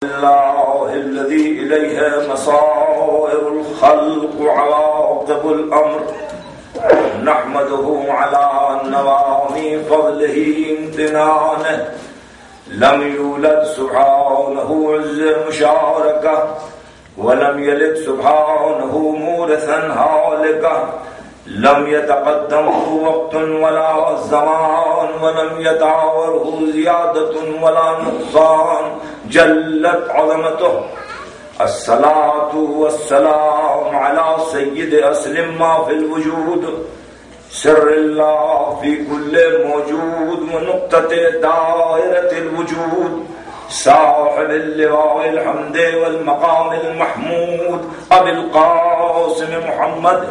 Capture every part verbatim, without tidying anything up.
الله الذي إليه مصائر الخلق وعواقب الأمر، نحمده على نوام فضله امتنانه. لم يولد سبحانه عز مشاركة، ولم يلد سبحانه مورثا هالكة. لم يتقدمه وقت ولا زمان، ولم يتعاوره زيادة ولا نقصان، جلت عظمته. الصلاة والسلام على سيد أصل ما في الوجود، سر الله في كل موجود ونقطة دائرة الوجود، صاحب اللواء الحمد والمقام المحمود، أبي القاسم محمد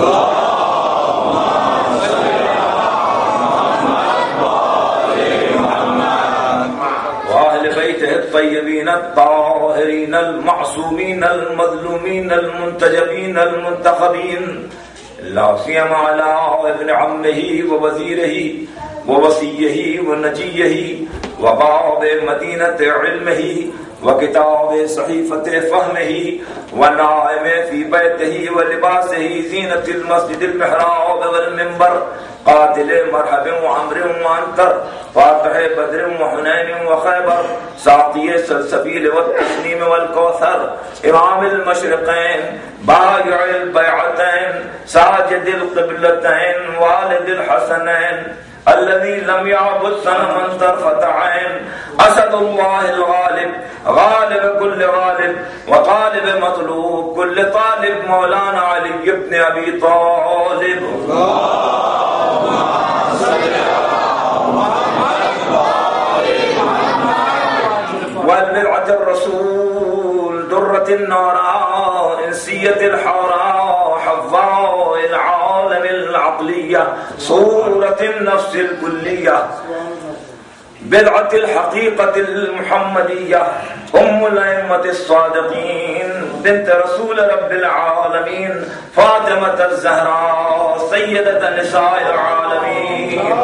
وأهل بيته الطيبين الطاهرين المعصومين المظلومين المنتجبين المنتخبين، لا سيما على ابن عمه ووزيره ووصيه ونجيه وباب مدينة علمه وكتاب صحيفة فهمه ونائم في بيته ولباسه، زينة المسجد المحراب والمنبر، قاتل مرحب وعمر وعنتر، فاتح بدر وحنين وخيبر، ساقي السلسبيل والتسنيم والكوثر، إمام المشرقين، بايع البيعتين، ساجد القبلتين، والد الحسنين، الذي لم يعبد صنما طرفة عين، أسد الله الغالب، غالب كل غالب وطالب مطلوب كل طالب، مولانا علي بن أبي طالب. والبلعة الرسول، درة النوراء، إنسية الحوراء، حفاظ العالم العقلية، صورة النفس الكلية، بلعة الحقيقة المحمدية، أم الأئمة الصادقين، بنت رسول رب العالمين، فاطمة الزهراء، سيدة نساء العالمين.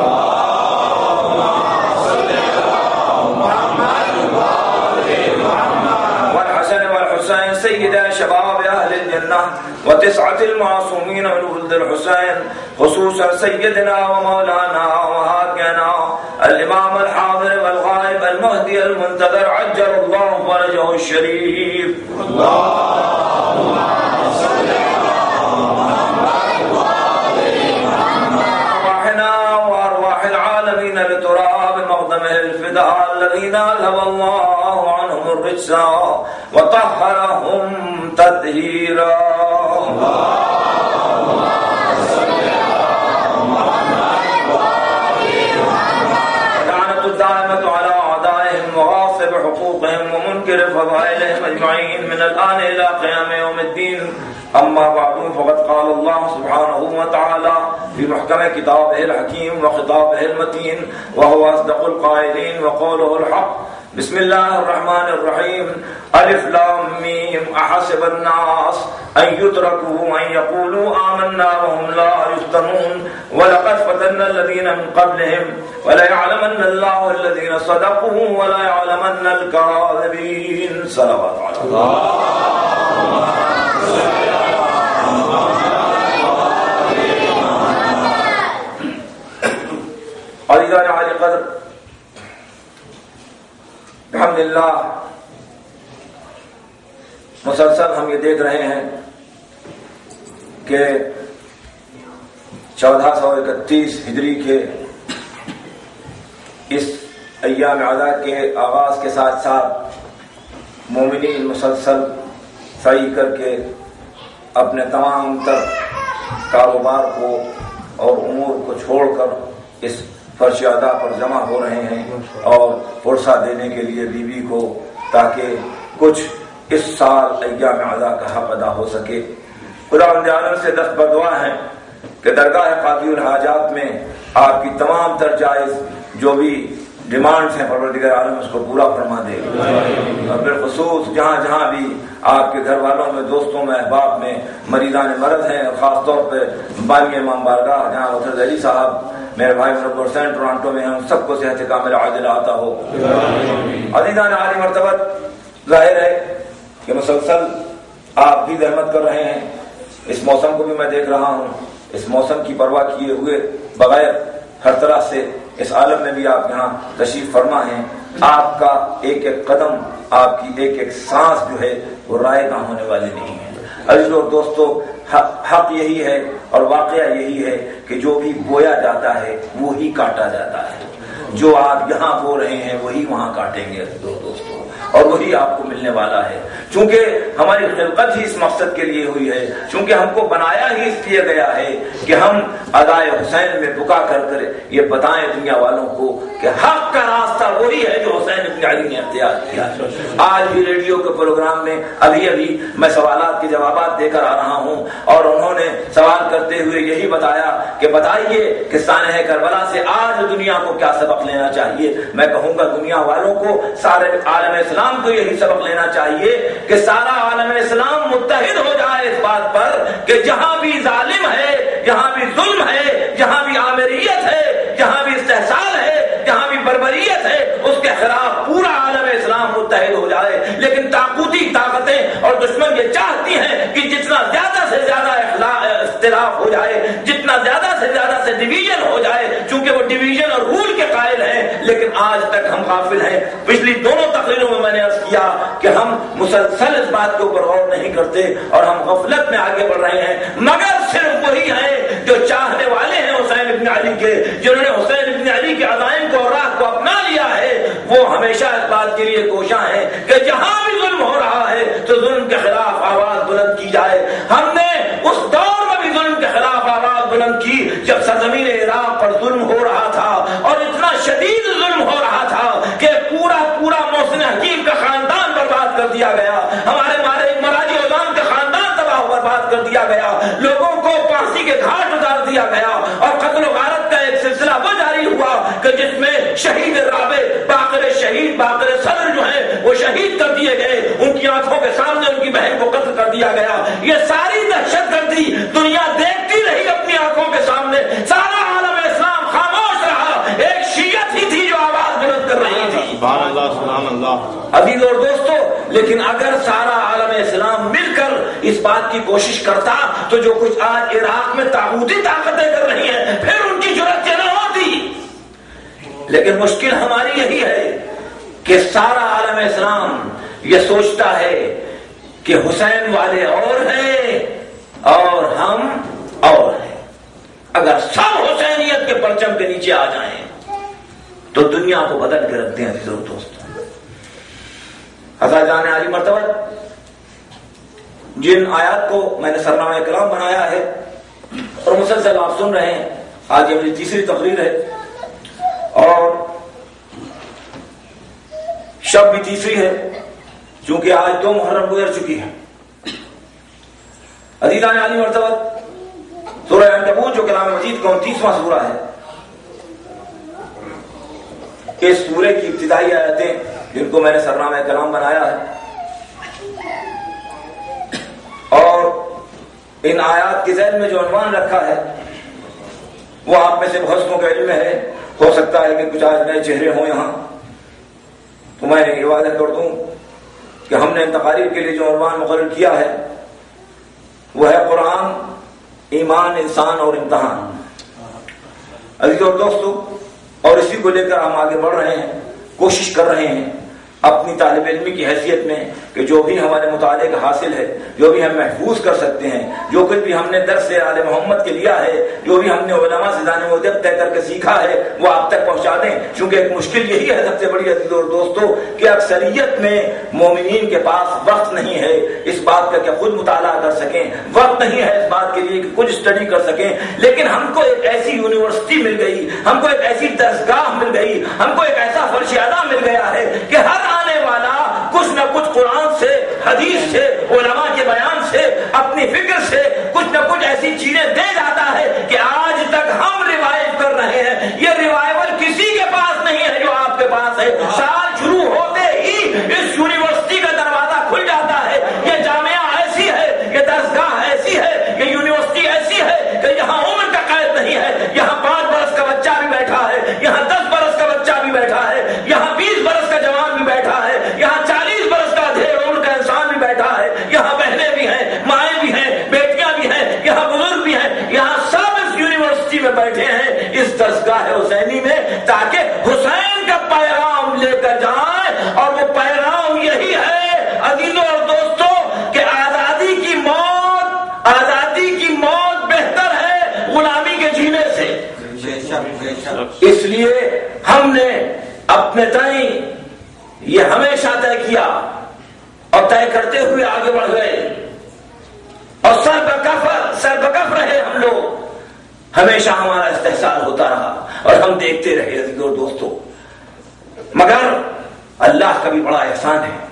والحسين سيدة شباب أهل الجنة وتسعة المعصومين من ولد الحسين، خصوصا سيدنا ومولانا وهاكنا الإمام الحاضر والغائب المهدي المنتظر، عجل الله فرجه الشريف. اللهم صل على محمد وآل محمد. أرواحنا وأرواح العالمين لتراب مقدمه الفداء، الذين أذهب الله عنهم الرجس وطهرهم تطهيرا. اللهم صل على محمد وآل محمد. لعنة الدائمة على أعدائهم وغاصب حقوقهم ومنكر فضائلهم أجمعين من الآن إلى قيام يوم الدين. أما بعد، فقد قال الله سبحانه وتعالى في محكم كتابه الحكيم وخطابه المتين، وهو أصدق القائلين وقوله الحق. بسم الله الرحمن الرحيم. ألف لام ميم. أحسب الناس أن يتركوا أن يقولوا آمنا وهم لا يفتنون، ولقد فتنا الذين من قبلهم وليعلمن الله الذين صدقوا وليعلمن الكاذبين. صلوات على الله. عزیزان عالی قدر، الحمدللہ مسلسل ہم یہ دیکھ رہے ہیں کہ چودہ سو اکتیس ہجری کے اس ایام عزا کے آغاز کے ساتھ ساتھ مومنین مسلسل سعی کر کے اپنے تمام تر کاروبار کو اور امور کو چھوڑ کر اس فرش ادا پر جمع ہو رہے ہیں اور فرصہ دینے کے لیے بیوی کو، تاکہ کچھ اس سال ایام عزا کا حق ادا ہو سکے. خداوند عالم سے دست بدعا ہے کہ درگاہ قاضی الحاجات میں آپ کی تمام تر جائز جو بھی ڈیمانڈز ہیں پروردگار عالم اس کو پورا فرما دے، اور بالخصوص جہاں جہاں بھی آپ کے گھر والوں میں، دوستوں میں، احباب میں مریضان مرض ہیں، خاص طور پہ بانی امام بارگاہ جہاں وطر علی صاحب میرے بھائی مربع حسین ٹورانٹو میں ہیں، ان سب کو صحت کامل عاجلہ عطا ہو. عزیزان عالی مرتبت، ظاہر ہے کہ مسلسل آپ بھی زحمت کر رہے ہیں، اس موسم کو بھی میں دیکھ رہا ہوں، اس موسم کی پرواہ کیے ہوئے بغیر ہر طرح سے اس عالم میں بھی آپ یہاں تشریف فرما ہیں۔ آپ کا ایک ایک قدم، آپ کی ایک ایک سانس جو ہے وہ رائے گاں ہونے والی نہیں ہے۔ عزیز اور دوستو، حق یہی ہے اور واقعہ یہی ہے کہ جو بھی بویا جاتا ہے وہی کاٹا جاتا ہے۔ جو آپ یہاں بو رہے ہیں وہی وہاں کاٹیں گے عزیز اور دوستو، اور وہی آپ کو ملنے والا ہے۔ چونکہ ہماری خلقت ہی اس مقصد کے لیے ہوئی ہے، چونکہ ہم کو بنایا ہی اس لیے گیا ہے کہ ہم ادائے حسین میں بکا کر کر یہ بتائیں دنیا والوں کو کہ حق کا راستہ وہی ہے جو حسین ابن علی نے اختیار کیا۔ آج بھی ریڈیو کے پروگرام میں ابھی ابھی میں سوالات کے جوابات دے کر آ رہا ہوں، اور انہوں نے سوال کرتے ہوئے یہی بتایا کہ بتائیے کہ سانحہ کربلا سے آج دنیا کو کیا سبق لینا چاہیے۔ میں کہوں گا دنیا والوں کو، سارے عالم اسلام کو یہی سبق لینا چاہیے کہ سارا عالم اسلام متحد ہو جائے اس بات پر کہ جہاں بھی ظالم ہے، جہاں بھی ظلم ہے، جہاں بھی آمریت ہے، جہاں بھی استحصال ہے، جہاں بھی بربریت ہے، اس کے خلاف پورا عالم اسلام متحد ہو جائے۔ لیکن طاقتی طاقتیں اور دشمن یہ چاہتی ہیں کہ جتنا زیادہ سے زیادہ اختلاف ہو جائے، جتنا زیادہ سے زیادہ سے ڈویژن ہو جائے، چونکہ وہ ڈویژن اور رول کے قائل ہیں۔ لیکن آج تک ہم غافل ہیں۔ پچھلی دونوں تقریروں میں میں نے عرض کیا کہ ہم مسلسل اس بات کے اوپر غور نہیں کرتے اور ہم غفلت میں آگے بڑھ رہے ہیں، مگر صرف وہی ہیں جو چاہنے والے ہیں حسین ابن علی کے، جنہوں نے حسین ابن علی کے عزائم کو اور راہ کو اپنا لیا ہے، وہ ہمیشہ اس بات کے لیے کوشاں ہیں کہ جہاں بھی ظلم ہو رہا ہے تو ظلم کے خلاف آواز بلند کی جائے۔ ہم نے اس دور میں بھی ظلم کے خلاف آواز بلند کی جب سرزمین عراق پر ظلم ہو رہا تھا، اور اتنا شدید ظلم ہو رہا تھا کہ پورا پورا محسن حکیم کا خاندان برباد کر دیا گیا، ہمارے مارے مراجی اعظام کا خاندان تباہ و برباد کر دیا گیا، لوگوں کو پھانسی کے گھاٹ اتار دیا گیا، اور قتل و غارت کا ایک سلسلہ وہ جاری ہوا کہ جس میں شہید رابع، باقر شہید، باقر صدر جو ہیں وہ شہید کر دیے گئے، ان کی آنکھوں کے سامنے ان کی بہن کو قتل کر دیا گیا۔ یہ ساری دہشت گردی دنیا دیکھتی رہی اپنی آنکھوں کے سامنے، سارا عالم اسلام خاموش رہا، ایک شیعت ہی تھی جو آواز بلند کر رہی تھی۔ سبحان اللہ، سبحان اللہ۔ عزیز اور دوستو، لیکن اگر سارا عالم اسلام مل کر اس بات کی کوشش کرتا تو جو کچھ آج عراق میں طاغوتی طاقتیں کر رہی ہیں پھر ان کی جرأت نہ ہوتی۔ لیکن مشکل ہماری یہی ہے کہ سارا عالم اسلام یہ سوچتا ہے کہ حسین والے اور ہیں اور ہم اور ہیں۔ اگر سب حسینیت کے پرچم کے نیچے آ جائیں تو دنیا کو بدل کے رکھ دیں۔ عزیز اور دوستو، حضرت جان عالی مرتبہ جن آیات کو میں نے سرنامہ کلام بنایا ہے اور مسلسل آپ سن رہے ہیں، آج یہ میری تیسری تقریر ہے اور شب بھی تیسری ہے، چونکہ آج دو محرم گزر چکی ہے۔ عزیزان عالی مرتبہ، سورہ عنکبوت جو کلام مجید کا انتیسواں سورہ ہے، اس سورے کی ابتدائی آیتیں جن کو میں نے سرنامہ کلام بنایا ہے، اور ان آیات کے ذیل میں جو عنوان رکھا ہے وہ آپ میں سے بہت کو علم میں ہے، ہو سکتا ہے کہ کچھ آج نئے چہرے ہوں یہاں، تو میں یہ وعدہ کر دوں کہ ہم نے تقاریر کے لیے جو عنوان مقرر کیا ہے وہ ہے قرآن، ایمان، انسان اور امتحان۔ عزیز اور دوستو، اور اسی کو لے کر ہم آگے بڑھ رہے ہیں، کوشش کر رہے ہیں اپنی طالب علمی کی حیثیت میں کہ جو بھی ہمارے مطالعے کا حاصل ہے، جو بھی ہم محفوظ کر سکتے ہیں، جو کچھ بھی ہم نے درس سے آل محمد کے لیا ہے، جو بھی ہم نے علماء سے دانے و ادب طے کر کے سیکھا ہے، وہ آپ تک پہنچا دیں۔ چونکہ ایک مشکل یہی ہے سب سے بڑی عزیز اور دوستو کہ اکثریت میں مومنین کے پاس وقت نہیں ہے اس بات کا کہ خود مطالعہ کر سکیں، وقت نہیں ہے اس بات کے لیے کہ کچھ اسٹڈی کر سکیں، لیکن ہم کو ایک ایسی یونیورسٹی مل گئی، ہم کو ایک ایسی درسگاہ مل گئی، ہم کو ایک ایسا فرش اعلیٰ مل گیا ہے کہ ہر آنے والا کچھ نہ کچھ قرآن سے، حدیث سے، علماء کے بیان سے، اپنی فکر سے کچھ نہ کچھ ایسی چیزیں دے جاتا ہے کہ آج تک ہم ریوائو کر رہے ہیں۔ یہ ریوائول کسی کے پاس نہیں ہے جو آپ کے پاس ہے۔ سال شروع ہوتے ہی اس یونیورسٹی کا دروازہ کھل جاتا ہے۔ یہ جامعہ ایسی ہے، یہ درسگاہ ایسی ہے، یہ یونیورسٹی ایسی ہے کہ یہاں عمر کا قید نہیں ہے، یہاں پانچ برس کا بچہ بھی بیٹھا ہے، یہاں دس برس کا بچہ بھی بیٹھا ہے، یہاں بیس برس کا جوان بھی بیٹھا ہے، یہاں چالیس برس کا تئیں یہ ہمیشہ طے کیا اور طے کرتے ہوئے آگے بڑھ گئے اور سر بکف سر بکف رہے ہم لوگ، ہمیشہ ہمارا استحصال ہوتا رہا اور ہم دیکھتے رہے عزیزو اور دوستو۔ مگر اللہ کا بھی بڑا احسان ہے۔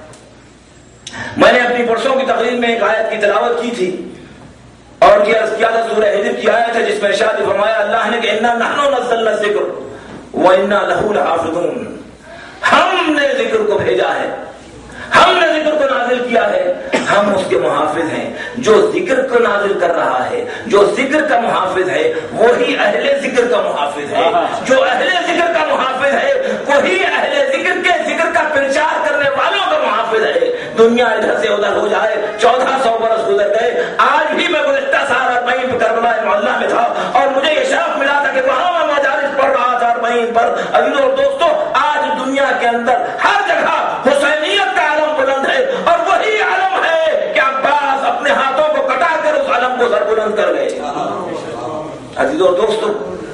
میں نے اپنی پرسوں کی تقریر میں ایک آیت کی تلاوت کی تھی اور یہ عرض کیا تھا سورہ حجر کی آیت ہے جس میں ارشاد فرمایا اللہ نے کہ انا نحن نزلنا الذکر وانا لہ لحافظون، ہم نے ذکر کو بھیجا ہے، ہم نے ذکر کو نازل کیا ہے، ہم اس کے محافظ ہیں۔ جو ذکر کو نازل کر رہا ہے، جو ذکر کا محافظ ہے، وہی اہل ذکر کا محافظ ہے۔ جو اہل ذکر کا محافظ ہے وہی اہل ذکر کے ذکر کا پرچار کرنے والوں کا محافظ ہے۔ دنیا ادھر سے ادھر ہو جائے، چودہ سو برس گزر گئے، آج بھی میں گزشتہ سال اربعین کربلا محلہ میں تھا اور مجھے یہ شرف ملا تھا کہ وہاں میں مجالس پڑھ رہا تھا اربعین پر۔ عزیزو اور دوستو، آج دنیا کے اندر ہر جگہ حسینیت کا علم بلند ہے اور وہی علم ہے کہ عباس اپنے ہاتھوں کو کٹا کر اس علم کو سر بلند کر گئے۔ عزیزو اور دوستو،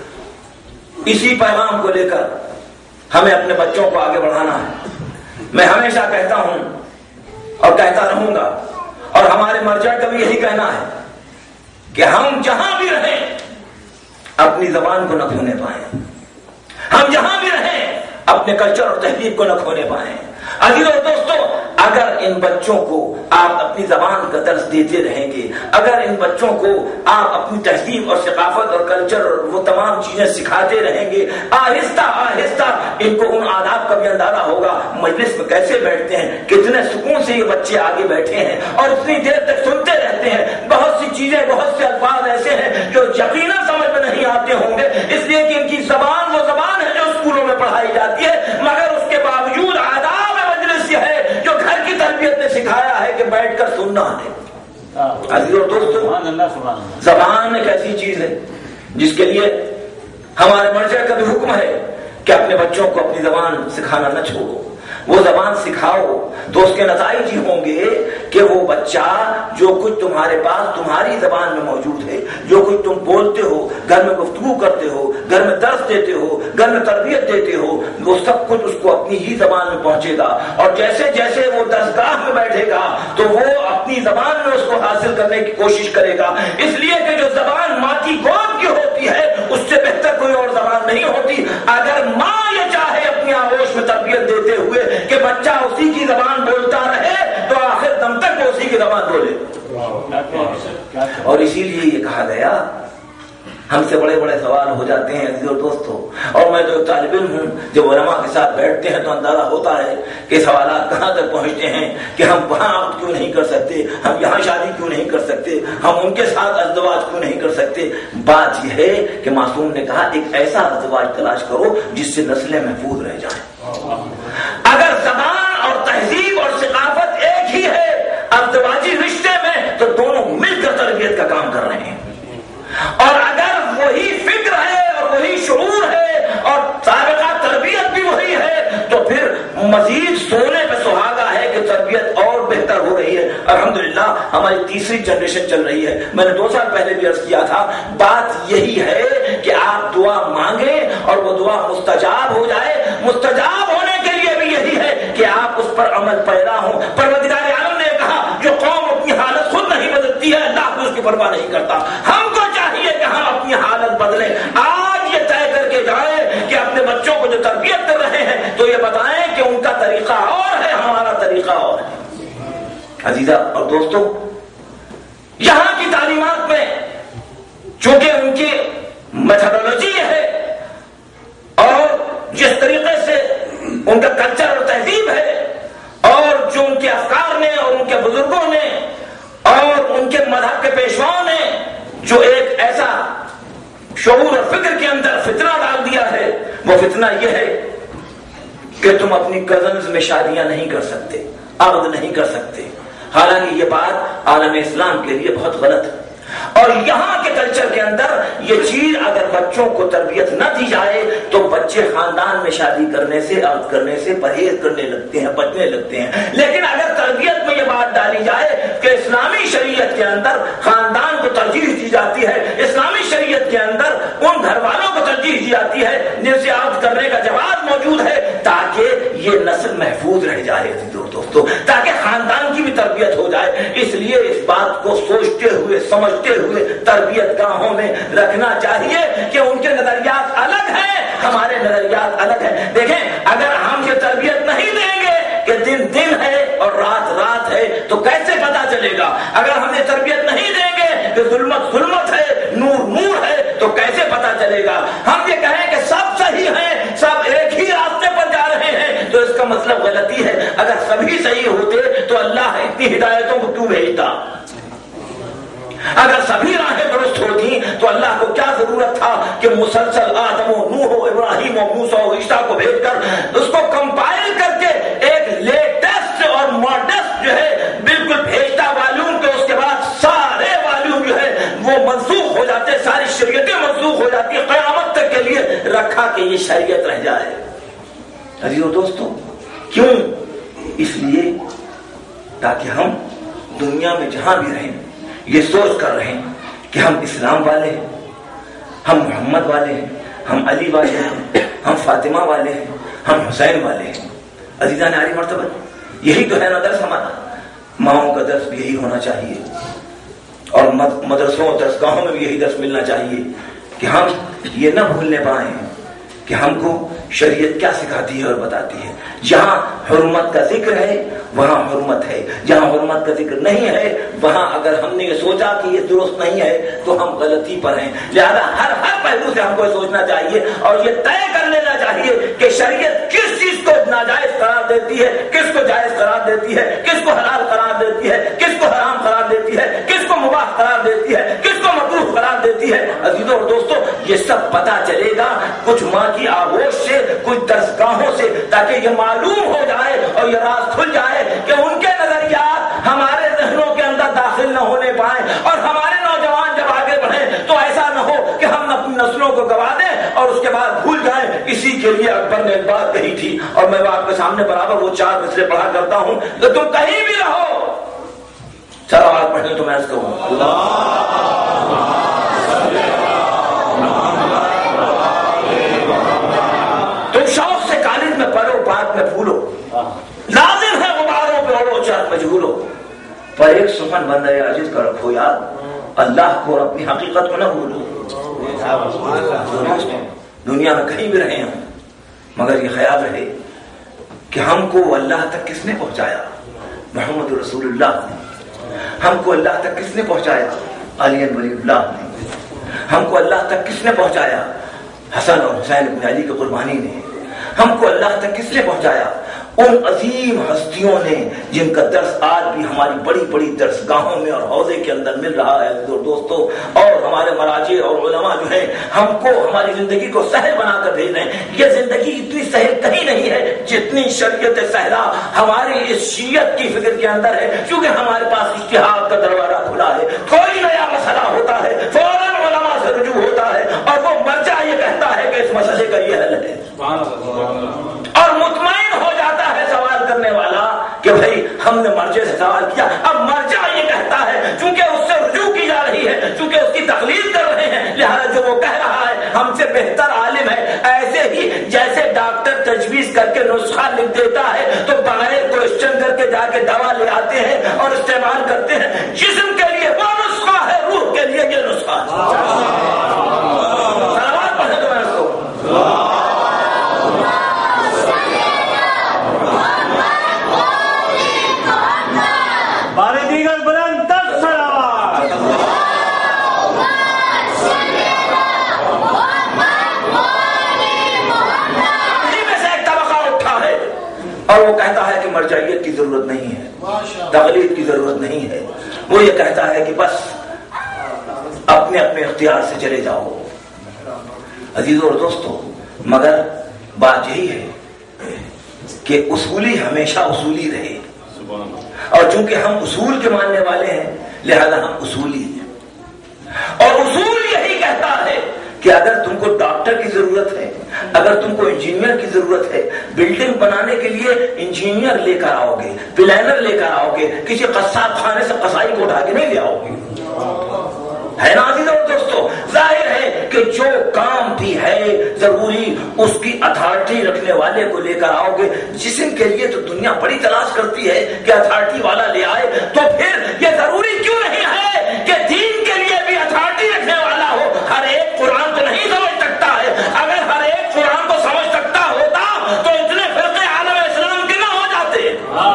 اسی پیغام کو لے کر ہمیں اپنے بچوں کو آگے بڑھانا ہے۔ میں ہمیشہ کہتا ہوں اور کہتا رہوں گا اور ہمارے مرجع کا بھی یہی کہنا ہے کہ ہم جہاں بھی رہیں اپنی زبان کو نہ کھونے پائیں، ہم جہاں بھی رہیں اپنے کلچر اور تہذیب کو نہ کھونے پائیں۔ عزیزو اور دوستو، اگر ان بچوں کو آپ اپنی زبان کا درس دیتے رہیں گے، اگر ان بچوں کو آپ اپنی تہذیب اور ثقافت اور کلچر اور وہ تمام چیزیں سکھاتے رہیں گے، آہستہ آہستہ ان کو ان آداب کا بھی اندازہ ہوگا۔ مجلس میں کیسے بیٹھتے ہیں، کتنے سکون سے یہ بچے آگے بیٹھے ہیں اور اتنی دیر تک سنتے رہتے ہیں۔ بہت سی چیزیں، بہت سے الفاظ ایسے ہیں جو یقیناً سمجھ میں نہیں آتے ہوں گے، اس لیے کہ ان کی زبان وہ زبان ہے جو اسکولوں میں پڑھائی جاتی ہے، مگر اس کے باوجود آداب ہے جو گھر کی تربیت نے سکھایا ہے کہ بیٹھ کر سننا ہے۔ عزیزو دوستو، زبان ایک ایسی چیز ہے جس کے لیے ہمارے مرجع کا بھی حکم ہے کہ اپنے بچوں کو اپنی زبان سکھانا نہ چھوڑو، وہ زبان سکھاؤ تو اس کے نتائج یہ ہوں گے کہ وہ بچہ جو کچھ تمہارے پاس تمہاری زبان میں موجود ہے، جو کچھ تم بولتے ہو، گھر میں گفتگو کرتے ہو، گھر میں درس دیتے ہو، گھر میں تربیت دیتے ہو، وہ سب کچھ اس کو اپنی ہی زبان میں پہنچے گا اور جیسے جیسے وہ درسگاہ میں بیٹھے گا تو وہ اپنی زبان میں اس کو حاصل کرنے کی کوشش کرے گا۔ اس لیے کہ جو زبان ماں کی گود کی ہوتی ہے اس سے بہتر کوئی اور زبان نہیں ہوتی۔ اگر ماں یہ چاہے اپنی آغوش میں تربیت دیتے ہوئے کہ بچہ اسی کی زبان بولتا رہے تو آخر دم تک وہ اسی کی زبان بولے۔ اور اسی لیے یہ کہا گیا، ہم سے بڑے بڑے سوال ہو جاتے ہیں عزیزو دوستو، اور میں جو طالب علم ہوں جب علماء کے ساتھ بیٹھتے ہیں تو اندازہ ہوتا ہے کہ سوالات کہاں تک پہنچتے ہیں کہ ہم وہاں عقد کیوں نہیں کر سکتے، ہم یہاں شادی کیوں نہیں کر سکتے، ہم ان کے ساتھ ازدواج کیوں نہیں کر سکتے۔ بات یہ ہے کہ معصوم نے کہا ایک ایسا ازدواج تلاش کرو جس سے نسلیں محفوظ رہ جائیں۔ اگر زبان اور تہذیب اور ثقافت ایک ہی ہے ازدواجی رشتے میں تو دونوں مل کر تربیت کا کام کر رہے ہیں، اور اگر وہی فکر ہے اور وہی شعور ہے اور سابقہ تربیت بھی وہی ہے تو پھر مزید سونے پہ سہاگا ہے کہ تربیت اور بہتر ہو رہی ہے۔ الحمدللہ ہماری تیسری جنریشن چل رہی ہے۔ میں نے دو سال پہلے بھی عرض کیا تھا، بات یہی ہے کہ آپ دعا مانگیں اور وہ دعا مستجاب ہو جائے۔ مستجاب ہونے کے لیے بھی یہی ہے کہ آپ اس پر عمل پیرا ہوں۔ پروردگار عالم نے کہا جو قوم اپنی حالت خود نہیں بدلتی ہے اللہ کو اس کی پرواہ نہیں کرتا۔ ہم کو چاہیے کہ ہم اپنی حالت بدلیں۔ آج یہ طے کر کے جائیں کہ اپنے بچوں کو جو تربیت کر رہے ہیں تو یہ بتائیں کہ ان کا طریقہ اور ہے، ہمارا طریقہ اور ہے۔ عزیزہ اور دوستو، یہاں کی تعلیمات میں چونکہ ان کی میتھڈولوجی ہے اور جس طریقے سے ان کا کلچر اور تہذیب ہے اور جو ان کے افکار نے اور ان کے بزرگوں نے اور ان کے مذہب کے پیشواؤں نے جو ایک ایسا شعور اور فکر کے اندر فتنہ ڈال دیا ہے، وہ فتنہ یہ ہے کہ تم اپنی کزنز میں شادیاں نہیں کر سکتے، عقد نہیں کر سکتے۔ حالانکہ یہ بات عالم اسلام کے لیے بہت غلط ہے، اور یہاں کے کلچر کے اندر یہ چیز اگر بچوں کو تربیت نہ دی جائے تو بچے خاندان میں شادی کرنے سے، عقد کرنے سے پرہیز کرنے لگتے ہیں، بچنے لگتے ہیں۔ لیکن اگر تربیت میں یہ بات ڈالی جائے کہ اسلامی شریعت کے اندر خاندان کو ترجیح دی جاتی ہے، اسلامی شریعت کے اندر ان گھر والوں کو ترجیح دی جاتی ہے جن سے عقد کرنے کا جواز موجود ہے، تاکہ یہ نسل محفوظ رہ جائے دوستو، تاکہ خاندان کی بھی تربیت ہو جائے۔ اس لیے اس بات کو سوچتے ہوئے سمجھتے ہوئے تربیت گاہوں میں رکھنا چاہیے کہ ان کے نظریات الگ ہیں، ہمارے نظریات الگ ہیں۔ دیکھیں، اگر ہم یہ تربیت نہیں دیں گے کہ دن دن ہے اور رات رات ہے تو کیسے پتا چلے گا؟ اگر ہم یہ تربیت نہیں دیں گے کہ ظلمت ظلمت ہے، نور نور ہے، تو کیسے پتا چلے گا؟ ہم یہ کہیں کہ سب صحیح ہیں، سب ایک ہی راستے پر جا رہے ہیں، تو اس کا مطلب غلطی ہے۔ اگر سبھی صحیح ہوتے تو اللہ اتنی ہدایتوں کو کیوں بھیجتا؟ اگر سبھی راہیں درست ہوتی تو اللہ کو کیا ضرورت تھا کہ مسلسل آدم و نوح و ابراہیم و موسیٰ و عیسیٰ کو بھیج کر اس کو کمپائل کر کے ایک لیٹسٹ اور ماڈرن جو ہے بالکل بھیجتا والیوم کے، اس کے بعد سارے والیوم جو ہے وہ منسوخ ہو جاتے، ساری شریعتیں منسوخ ہو جاتی، قیامت تک کے لیے رکھا کہ یہ شریعت رہ جائے۔ عزیزو دوستو، کیوں؟ اس لیے تاکہ ہم دنیا میں جہاں بھی رہیں یہ سوچ کر رہے ہیں کہ ہم اسلام والے ہیں، ہم محمد والے ہیں، ہم علی والے ہیں، ہم فاطمہ والے ہیں، ہم حسین والے ہیں۔ عزیزان عالی مرتبہ، یہی تو ہے نا درس ہمارا، ماؤں کا درس بھی یہی ہونا چاہیے، اور مدرسوں اور درسگاہوں میں بھی یہی درس ملنا چاہیے کہ ہم یہ نہ بھولنے پائیں کہ ہم کو شریعت کیا سکھاتی ہے اور بتاتی ہے۔ جہاں حرمت کا ذکر ہے وہاں حرمت ہے، جہاں حرمت کا ذکر نہیں ہے وہاں اگر ہم نے یہ سوچا کہ یہ درست نہیں ہے تو ہم غلطی پر ہیں۔ لہذا ہر ہر پہلو سے ہم کو سوچنا چاہیے اور یہ طے کر لینا چاہیے کہ شریعت کس چیز کو ناجائز قرار دیتی ہے، کس کو جائز قرار دیتی ہے، کس کو حلال قرار دیتی ہے، کس کو حرام قرار دیتی ہے، کس کو مباح قرار دیتی ہے، کس کو مکروہ قرار دیتی ہے۔ عزیزوں اور دوستوں، یہ سب پتہ چلے گا کچھ ماں کی آغوش سے، کچھ درسگاہوں سے، تاکہ یہ معلوم ہو جائے اور یہ راز کھل جائے کہ ان کے نظریات ہمارے ذہنوں کے اندر داخل نہ ہونے پائیں، اور ہمارے نوجوان جب آگے بڑھیں تو ایسا نہ ہو کہ ہم اپنی نسلوں کو گوا دیں اور اس کے بعد بھول جائیں۔ اسی کے لیے اکبر نے ایک بات کہی تھی، اور میں آپ کے سامنے برابر وہ چار مسئلے پڑھا کرتا ہوں کہ تم کہیں بھی رہو، سلوات پڑھنے تو میں اس کو تم شوق سے کالج میں پڑھو، پارک میں پھولو، لازم ہے غباروں پہ اڑو، چاہت مجبور ہو، پر ایک سخن بندہ عزیز کا رکھو یاد، اللہ کو اور اپنی حقیقت کو نہ بھولو۔ دنیا میں کہیں بھی رہے ہوں مگر یہ خیال رہے کہ ہم کو اللہ تک کس نے پہنچایا؟ محمد رسول اللہ نے۔ ہم کو اللہ تک کس نے پہنچایا؟ علی ولی اللہ نے۔ ہم کو اللہ تک کس نے پہنچایا؟ حسن اور حسین ابن علی کی قربانی نے۔ ہم کو اللہ تک کس نے پہنچایا؟ ان عظیم ہستیوں نے جن کا درس آج بھی ہماری بڑی بڑی درسگاہوں میں اور حوضے کے اندر مل رہا ہے دوستوں، اور ہمارے مراجع اور علماء جو ہیں ہم کو ہماری زندگی کو سہل بنا کر بھیج رہے ہیں۔ یہ زندگی اتنی سہل کہیں نہیں ہے جتنی شریعت صحرا ہماری اس شریعت کی فکر کے اندر ہے، کیونکہ ہمارے پاس اجتہاد کا دروازہ کھلا ہے۔ کوئی نیا مسئلہ ہوتا ہے فوراً علماء سے رجوع ہوتا ہے اور وہ مرجع یہ کہتا ہے کہ اس مسئلے کا یہ حل ہے، اور مطمئن ہو جاتا ہے سوال کرنے والا کہ بھائی ہم نے مرجع سے سوال کیا۔ اب مرجع یہ کہتا ہے چونکہ اس سے رجوع کی جا رہی ہے، چونکہ اس کی تقلید کر رہے ہیں، لہذا جو وہ کہہ رہا ہے ہم سے بہتر عالم ہے۔ ایسے ہی جیسے ڈاکٹر تجویز کر کے نسخہ لکھ دیتا ہے تو بغیر کوشچن کر کے جا کے دوا لے آتے ہیں اور استعمال کرتے ہیں۔ جسم کے لیے وہ نسخہ ہے، روح کے لیے یہ نسخہ ہے۔ سلوات پڑھیں تو میں اس کو اور وہ کہتا ہے کہ مرجعیت کی ضرورت نہیں ہے، تقلید کی ضرورت نہیں ہے۔ وہ یہ کہتا ہے کہ بس اپنے اپنے اختیار سے چلے جاؤ۔ عزیزوں اور دوستوں، مگر بات یہی ہے کہ اصولی ہمیشہ اصولی رہے، اور چونکہ ہم اصول کے ماننے والے ہیں لہذا ہم اصولی ہیں، اور اصول یہی کہتا ہے کہ اگر تم کو ڈاکٹر کی ضرورت ہے، اگر تم کو انجینئر کی ضرورت ہے، بلڈنگ بنانے کے لیے انجینئر لے کر آؤ گے، پلانر لے کر آؤ گے، کسی قصاب خانے سے قصائی کو اٹھا کے نہیں لے آؤ گے، ہے نا عزیز اور دوستو؟ ظاہر ہے کہ جو کام بھی ہے ضروری اس کی اتھارٹی رکھنے والے کو لے کر آؤ گے۔ جسم کے لیے تو دنیا بڑی تلاش کرتی ہے کہ اتھارٹی والا لے آئے، تو پھر یہ ضروری کیوں نہیں ہے کہ دین کے لیے بھی اتھارٹی رکھنے والا ہو؟ ہر ایک قرآن کو نہیں سمجھ سکتا ہے، اگر ہر ایک قرآن کو سمجھ سکتا ہوتا تو اتنے فرقے عالم اسلام کے نہ ہو جاتے۔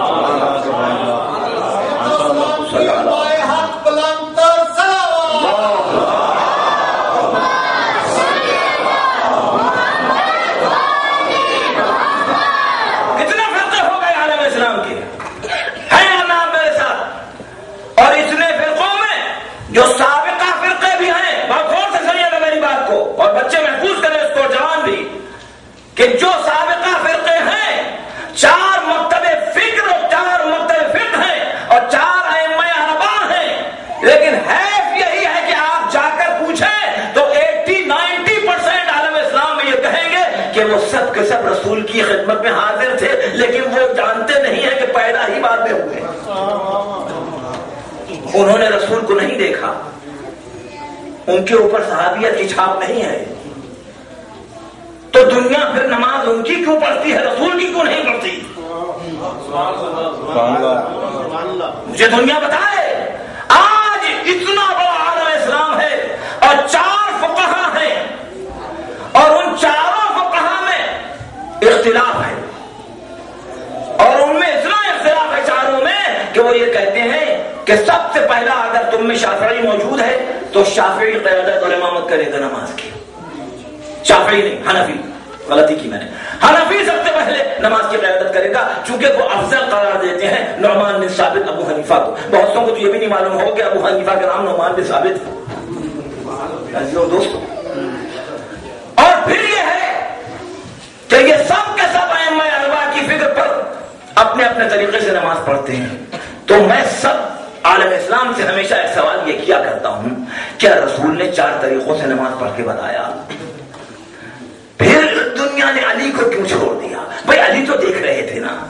جو سابقہ فرقے بھی ہیں، بہت غور سے سنیے گا میری بات کو، اور بچے محفوظ کریں اس کو، جوان بھی، کہ جو سابقہ فرقے ہیں چار مکتب فکر اور چار مکتب فقہ ہیں اور چار ائمہ اربعہ ہیں، لیکن حیف یہی ہے کہ آپ جا کر پوچھیں تو ایٹی نائنٹی پرسینٹ عالم اسلام میں یہ کہیں گے کہ وہ سب کے سب رسول کی خدمت میں حاضر تھے، لیکن وہ جانتے نہیں ہیں کہ پیدا ہی بعد میں ہوئے، انہوں نے رسول کو نہیں دیکھا، ان کے اوپر صحابیت کی چھاپ نہیں ہے، تو دنیا پھر نماز ان کی کیوں پڑھتی ہے، رسول کی کیوں نہیں پڑھتی؟ مجھے دنیا بتائے آج اتنا بڑا عالم اسلام ہے اور چار فقہا ہیں اور ان چاروں فقہا میں اختلاف ہے، اور ان میں اتنا اختلاف ہے چاروں میں کہ وہ یہ کہتے ہیں کہ سب سے پہلا اگر تم میں شافعی موجود ہے تو شافعی قیادت اور امامت کرے گا نماز کی، شافعی نہیں، حنفی، غلطی کی میں نے، حنفی سب سے پہلے نماز کی قیادت کرے گا، چونکہ وہ افضل قرار دیتے ہیں نعمان بن ثابت ابو حنیفہ کو۔ بہتوں کو تو یہ بھی نہیں معلوم ہو کہ ابو حنیفہ کا نام نعمان بن ثابت ہے دوستو۔ اور پھر یہ ہے کہ یہ سب کے سب ائمہ اربعہ کی فکر پر اپنے اپنے طریقے سے نماز پڑھتے ہیں، تو میں سب عالم اسلام سے ہمیشہ ایک سوال یہ کیا کرتا ہوں، کیا رسول نے چار طریقوں سے نماز پڑھ کے بتایا؟ پھر دنیا نے علی کو کیوں چھوڑ دیا؟ بھائی علی تو دیکھ رہے تھے نا،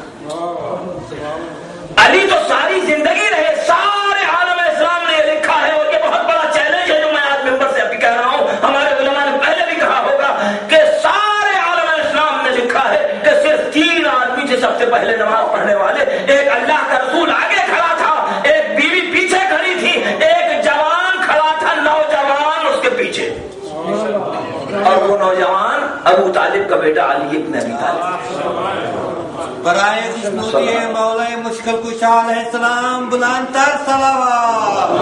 علی تو ساری زندگی رہے، سارے عالم اسلام نے یہ لکھا ہے، اور یہ بہت بڑا چیلنج ہے جو میں آج ممبر سے ابھی کہہ رہا ہوں، ہمارے علماء نے پہلے بھی کہا ہوگا کہ سارے عالم اسلام نے لکھا ہے کہ صرف تین آدمی تھے سب سے پہلے نماز پڑھنے والے، ایک اللہ کا رسول آگے کھڑا تھا، ایک بیوی پیچھے کھڑی تھی، ایک جوان کھڑا تھا، نوجوان اس کے پیچھے، اور وہ نوجوان ابو طالب کا بیٹا علی ابن ابی طالب۔ برائے خوشنودی مولا مشکل کشا علیہ السلام بلند تر صلوات۔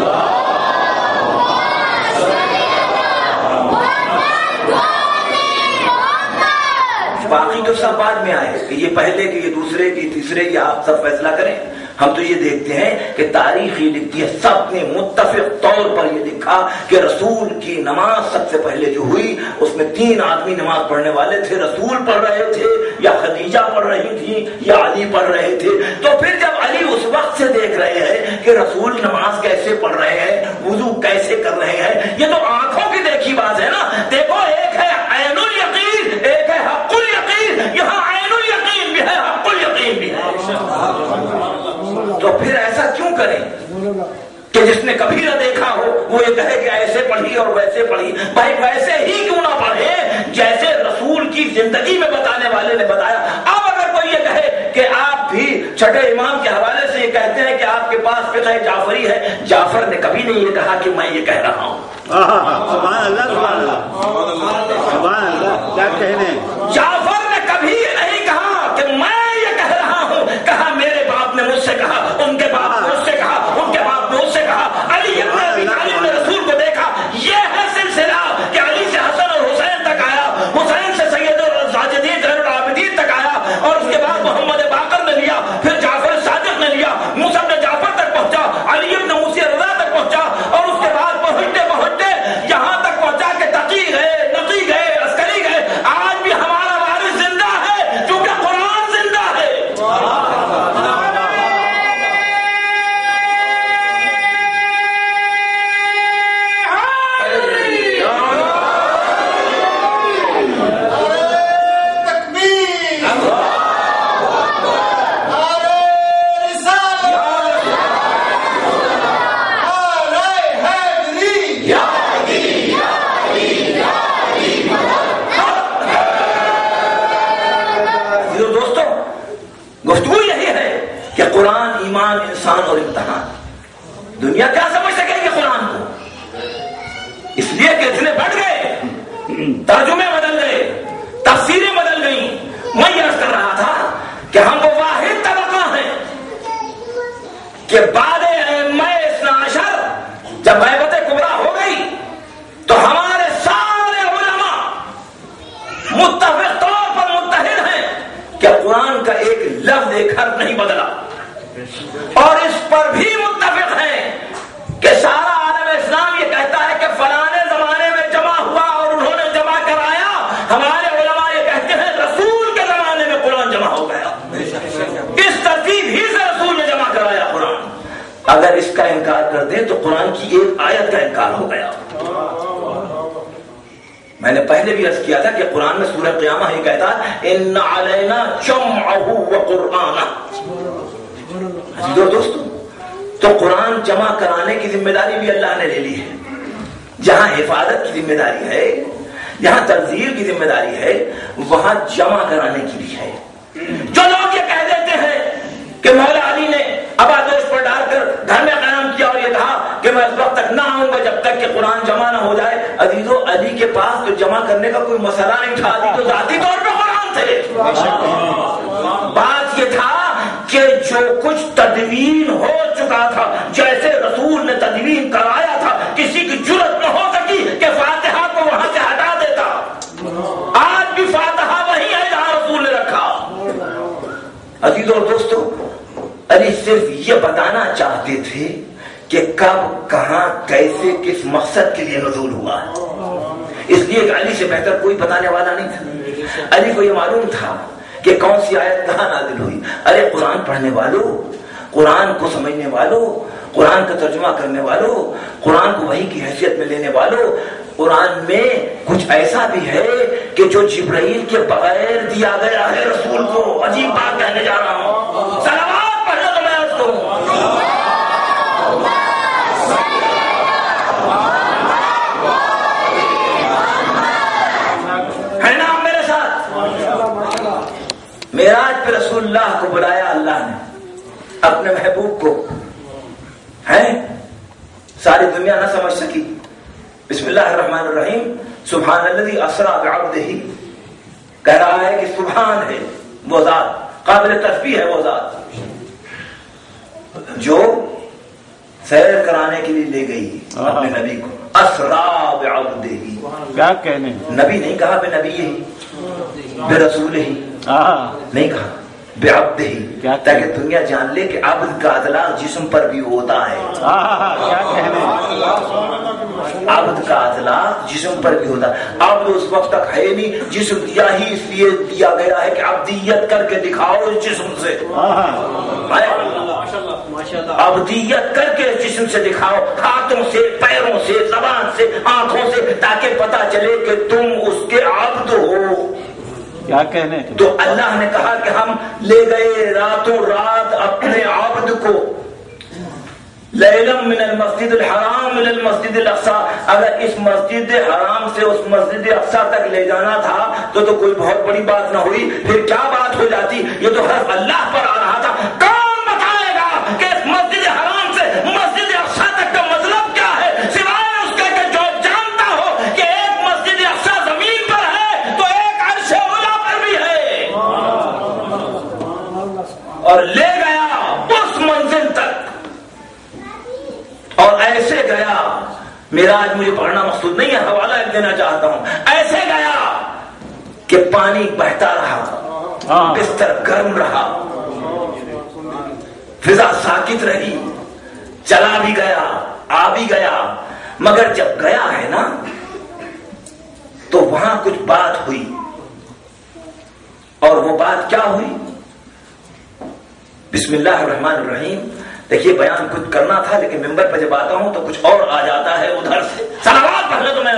باقی تو سب بعد میں آئے کہ یہ پہلے کہ یہ دوسرے کی تیسرے کی، آپ سب فیصلہ کریں۔ ہم تو یہ دیکھتے ہیں کہ تاریخ یہ لکھتی ہے، سب نے متفق طور پر یہ لکھا کہ رسول کی نماز سب سے پہلے جو ہوئی اس میں تین آدمی نماز پڑھنے والے تھے، رسول پڑھ رہے تھے یا خدیجہ پڑھ رہی تھی یا علی پڑھ رہے تھے۔ تو پھر جب علی اس وقت سے دیکھ رہے ہیں کہ رسول نماز کیسے پڑھ رہے ہیں، وضو کیسے کر رہے ہیں، یہ تو آنکھوں کی دیکھی بات ہے نا۔ دیکھو ایک ہے عین الیقین، ایک ہے حق الیقین، یہاں عین الیقین بھی ہے، حق الیقین بھی ہے۔ تو پھر ایسا کیوں کریں کہ جس نے کبھی نہ دیکھا ہو وہ یہ کہے کہ ایسے پڑھی اور ویسے پڑھی؟ بھائی ویسے ہی کیوں نہ پڑھے جیسے رسول کی زندگی میں بتانے والے نے بتایا۔ اب اگر کوئی یہ کہے کہ آپ بھی چھٹے امام کے حوالے سے یہ کہتے ہیں کہ آپ کے پاس فقہ جعفری ہے، جعفر نے کبھی نہیں یہ کہا کہ میں یہ کہہ رہا ہوں۔ سبحان اللہ، سبحان اللہ، سبحان اللہ، کیا کہنے۔ جعفر نے کبھی یہ نہیں کہا کہ میں یہ کہہ رہا ہوں، کہا میرے باپ نے مجھ سے کہا، ان کے باپ نے مجھ سے کہا، ان کے باپ نے مجھ سے کہا۔ علی ابن ابی طالب نے رسول کو دیکھا، یہ ہے سلسلہ کہ علی سے حسن اور حسین تک آیا، حسین سے سید الساجدین زین العابدین تک آیا، اور اس کے بعد محمد باقر نے لیا، پھر جعفر صادق نے لیا، موسیٰ بن جعفر تک پہنچا، علی ابن موسی رضا تک پہنچا، اور اس کے بعد پہنچتے پہنچتے یہاں تک پہنچا کہ تقی گئے، نقی گئے، عسکری گئے۔ آج بھی ہمارا وارث زندہ ہے کیونکہ قرآن زندہ ہے۔ امتحان اور امتحان. دنیا کیا سمجھ سکے گی قرآن کو؟ اس لیے کہ اتنے بڑھ گئے، ترجمے بدل گئے، تفسیریں بدل گئیں. میں یہ عرض کر رہا تھا کہ ہم وہ واحد طبقہ ہیں کہ بعد ائمہ اثنا عشر جب غیبت کبریٰ ہو گئی تو ہمارے سارے علماء متفق طور پر متحد ہیں کہ قرآن کا ایک لفظ ایک حرف نہیں بدلا، اور اس پر بھی متفق ہیں کہ سارا عالم اسلام یہ کہتا ہے کہ فلانے زمانے میں جمع ہوا اور انہوں نے جمع کرایا. ہمارے علماء یہ کہتے ہیں رسول کے زمانے میں قرآن جمع ہو گیا، اس ترتیب ہی سے رسول نے جمع کرایا قرآن. اگر اس کا انکار کر دیں تو قرآن کی ایک آیت کا انکار ہو گیا. میں نے پہلے بھی عرض کیا تھا کہ قرآن میں سورہ قیامہ یہ کہتا ہے ان علینا جمعہ وقرآنہ. دوستو تو قرآن جمع کرانے کی ذمہ داری بھی اللہ نے لے لی ہے. جہاں حفاظت کی ذمہ داری ہے، جہاں تنزیل کی ذمہ داری ہے، وہاں جمع کرانے کی بھی ہے. جو لوگ یہ کہہ دیتے ہیں کہ مولا علی نے ابادوش پر ڈال کر گھر میں قیام کیا اور یہ کہا کہ میں اس وقت تک نہ آؤں گا جب تک کہ قرآن جمع نہ ہو جائے. عزیزو علی کے پاس تو جمع کرنے کا کوئی مسئلہ نہیں تھا، علی تو ذاتی طور پہ قرآن تھے. بات یہ تھا کہ جو کچھ تدوین ہو چکا تھا، جیسے رسول نے تدوین کرایا تھا، کسی کی جرت نہ ہو سکی کہ فاتحہ کو وہاں سے ہٹا دیتا. آج بھی فاتحہ وہی ہے جہاں رسول نے رکھا. عزیزو اور دوستو، علی صرف یہ بتانا چاہتے تھے کہ کب، کہاں، کیسے، کس مقصد کے لیے نزول ہوا ہے. اس لیے کہ علی سے بہتر کوئی بتانے والا نہیں تھا. علی کو یہ معلوم تھا کہ کون سی آیت کہاں نازل ہوئی. ارے قرآن پڑھنے والوں، قرآن کو سمجھنے والوں، قرآن کا ترجمہ کرنے والوں، قرآن کو وحی کی حیثیت میں لینے والوں، قرآن میں کچھ ایسا بھی ہے کہ جو جبرائیل کے بغیر دیا گیا ہے رسول کو. عجیب بات کہنے جا رہا ہوں. صلوات پڑھنا تو میں اس کو ہے نا. میرے ساتھ معراج پہ رسول اللہ کو بلایا اللہ نے، اپنے محبوب کو. ہے ساری دنیا نہ سمجھ سکی. بسم اللہ الرحمن الرحیم. سبحان الذی اسری بعبدہ، کہہ رہا ہے کہ سبحان ہے وہ ذات، قابل تسبیح ہے وہ ذات جو سیر کرانے کے لیے لے گئی اپنے نبی کو. اسری بعبدہ، کیا کہنے، نبی نہیں کہا بے نبی ہی، بے رسول ہی نہیں کہا، بے عبد ہی، تاکہ دنیا جان لے کہ عبد کا اطلاق جسم پر بھی ہوتا ہے. کیا کہنے، عبد کا اطلاق جسم پر بھی ہوتا ہے. عبد اس وقت تک ہے نہیں، جسم دیا ہی اس لیے دیا گیا ہے کہ عبدیت کر کے دکھاؤ اس جسم سے. عبدیت کر کے جسم سے دکھاؤ، ہاتھوں سے، پیروں سے، زبان سے، آنکھوں سے، تاکہ پتا چلے کہ تم اس کے عبد ہو. کیا کہنے. تو اللہ نے کہا کہ ہم لے گئے راتوں رات اپنے عبد کو. لیلم من المسجد الحرام من المسجد الاقصی، اگر اس مسجد حرام سے اس مسجد اقصی تک لے جانا تھا تو تو کوئی بہت بڑی بات نہ ہوئی، پھر کیا بات ہو جاتی. یہ تو حرف اللہ پر آ رہا تھا. کون بتائے گا کہ اس مسجد حرام سے مسجد اقصی تک کا مطلب کیا ہے، سوائے اس کے کہ جو جانتا ہو کہ ایک مسجد اقصی زمین پر ہے تو ایک عرش اولا پر بھی ہے. اور لے گیا اس منزل تک، اور ایسے گیا. معراج مجھے پڑھنا مقصود نہیں ہے، حوالہ دینا چاہتا ہوں. ایسے گیا کہ پانی بہتا رہا، بستر گرم رہا، فضا ساکت رہی، چلا بھی گیا، آ بھی گیا. مگر جب گیا ہے نا تو وہاں کچھ بات ہوئی. اور وہ بات کیا ہوئی؟ بسم اللہ الرحمن الرحیم. دیکھیے بیان کچھ کرنا تھا لیکن ممبر پہ جب آتا ہوں تو کچھ اور آ جاتا ہے ادھر سے. صلوات پڑھ لے تو میں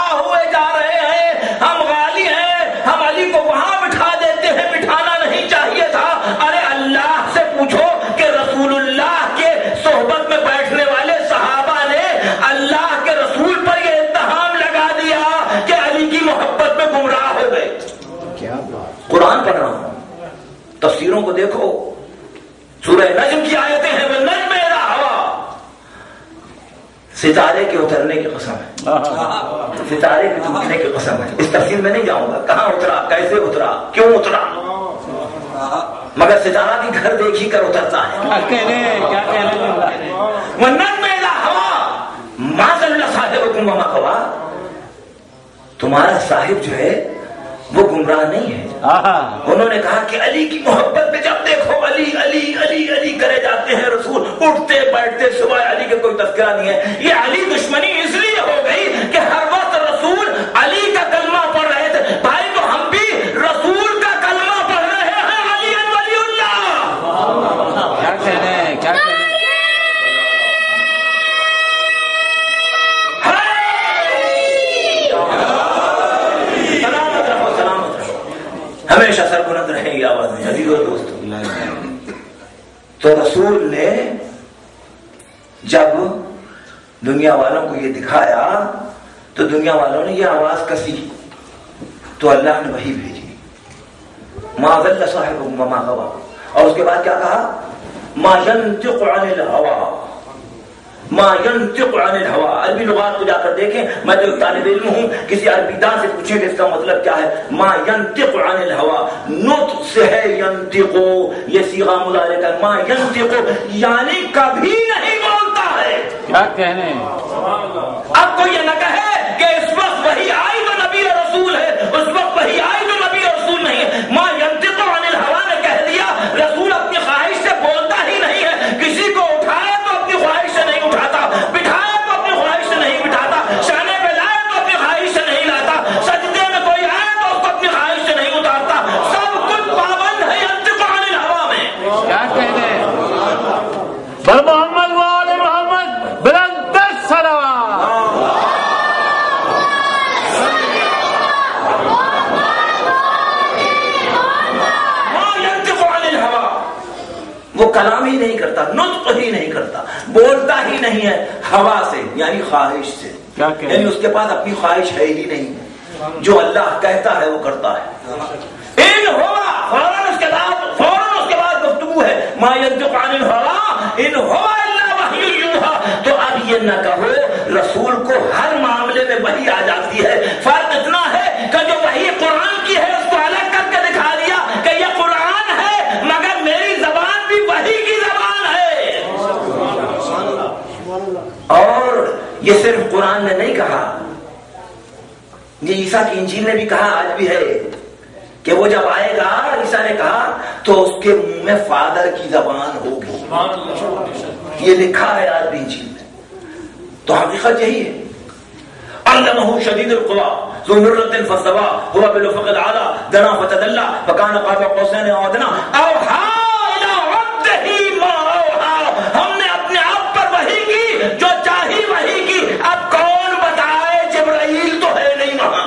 وہاں بٹھا دیتے ہیں، بٹھانا نہیں چاہیے. تفسیروں کو دیکھو، سورہ نجم کی آیتیں ہیں، وہ نجم اذا ہوا، ستارے کے اترنے کی قسم ہے، ستارے کے ٹوٹنے کی قسم ہے. اس تفصیل میں نہیں جاؤں گا، کہاں اترا، کیسے اترا، کیوں اترا، مگر ستارہ بھی گھر دیکھ ہی کر اترتا ہے. کیا کہنے کیا کہنے وہ نجم اذا ہوا ما ضل صاحبکم وما غوی، تمہارا صاحب جو ہے وہ گمراہ نہیں ہے. انہوں نے کہا کہ علی کی محبت میں جب دیکھو علی علی علی علی کرے جاتے ہیں رسول، اٹھتے بیٹھتے سوائے علی کا کوئی تذکرہ نہیں ہے. یہ علی دشمنی اس لیے ہو گئی کہ ہر وقت رسول علی کا کلمہ پڑھ رہے تھے. بھائی تو ہم بھی رسول کا کلمہ پڑھ رہے ہیں، علی ولی اللہ. کیا کہنے کیا کہنے ہمیشہ سر بلند رہے گی آواز میں. عزیزو دوستو، تو رسول نے جب دنیا والوں کو یہ دکھایا تو دنیا والوں نے یہ آواز کسی، تو اللہ نے وحی بھیجی، ما ضل صاحبکم وما غوی، اور اس کے بعد کیا کہا، ما ينطق عن الهوى، ما ينطق عن الهوى. عربی لغات کو جا کر دیکھیں، میں جو طالب علم ہوں، کسی عربی دان سے پوچھیں کہ اس کا مطلب کیا ہے. ما ينطق عن الهوى، نطق سے ہے ينطق، یہ صیغہ مضارع کا، ما ينطق یعنی کبھی نہیں بولتا ہے. کیا کہنے اب کوئی یہ نہ کہے کہ اس وقت وہی آئی تو نبی اور رسول ہے، اس وقت وہی آئی تو نبی اور رسول نہیں ہے. ما ينطق عن الهوى نے کہہ دیا رسول اپنی خواہش سے بولتا ہی نہیں ہے. کسی کو اٹھائے تو اپنی خواہش سے نہیں اٹھاتا، بٹھائے تو اپنی خواہش سے نہیں بٹھاتا، شانے پہ لائے تو اپنی خواہش سے نہیں لاتا، سجدے میں کوئی آئے تو اس کو اپنی خواہش سے نہیں اتارتا. سب کچھ پابند ہے ينطق عن الهوى میں. کیا کہنے بر محمد وآل محمد بلند الصلوات. وہ کلام ہی نہیں کرتا، نطق ہی نہیں کرتا، بولتا ہی نہیں ہے، ہوا سے یعنی خواہش سے، یعنی اس کے پاس اپنی خواہش ہے ہی نہیں، جو اللہ کہتا ہے وہ کرتا ہے. ان ہوا فوراً اس کے بعد فوراً اس کے بعد گفتگو ہے، ما ينطق عن الهوى ان هو الا وحی یوحی. تو اب یہ نہ کہو رسول کو ہر معاملے میں وحی آ جاتی ہے. فرق اتنا ہے کہ جو وحی قرآن کی ہے اس کو الگ کر کے دکھا دیا کہ یہ قرآن ہے، مگر میری زبان بھی وحی کی زبان ہے. اور یہ صرف قرآن نے نہیں کہا، یہ عیسیٰ کی انجیل نے بھی کہا، آج بھی ہے کہ وہ جب آئے گا، عیسیٰ نے کہا تو اس کے منہ میں فادر کی زبان ہوگی. یہ لکھا ہے آج بھی انجیل میں. تو حقیقت یہی ہے. علمہ شدید القوی ذو مرۃ فاستوى هو بالافق الاعلى دنا فتدلى فكان قاب قوسين او ادنى اوحى الى عبده ما اوحى. ہم نے اپنے آپ پر وحی کی جو چاہی وحی کی. اب کون بتائے، جبرائیل تو ہے نہیں وہاں،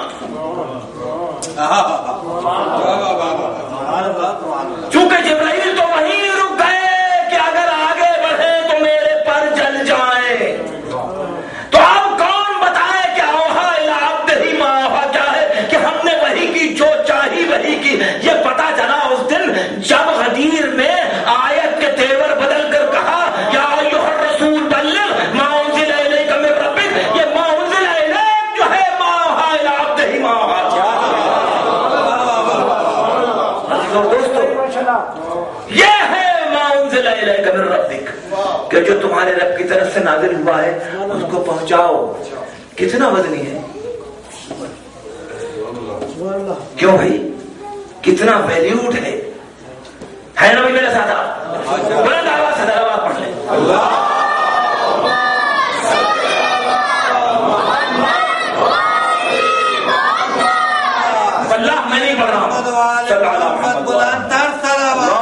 چونکہ جبرائیل تو وہیں رک گئے کہ اگر آگے بڑھے تو میرے پر جل جائیں. تو اب کون بتائے کہ اوحا الی عبدہ ما اوحا کیا ہے، کہ ہم نے وحی کی جو چاہی وحی کی. یہ پتا چلا اس دن جب غدیر میں آیت کے تیور بدل کر کہا یا ایھا الرسول بلغ ما انزل الیک من ربک. یہ ما انزل الیک جو ہے ما اوحا الی عبدہ ما اوحا. دوستو یہ ہے ما انزل الیک من ربک، کہ جو تمہارے رب کی طرف سے نازل ہوا ہے اس کو پہنچاؤ. کتنا وزنی ہے، کیوں بھائی، کتنا ویلیوڈ ہے. ہے نا میرے ساتھ؟ آپ بلند آواز سے دعوات پڑھ لیں. اللہ میں نہیں پڑھ رہا ہوں، صلی اللہ محمد بلند تر صلوات.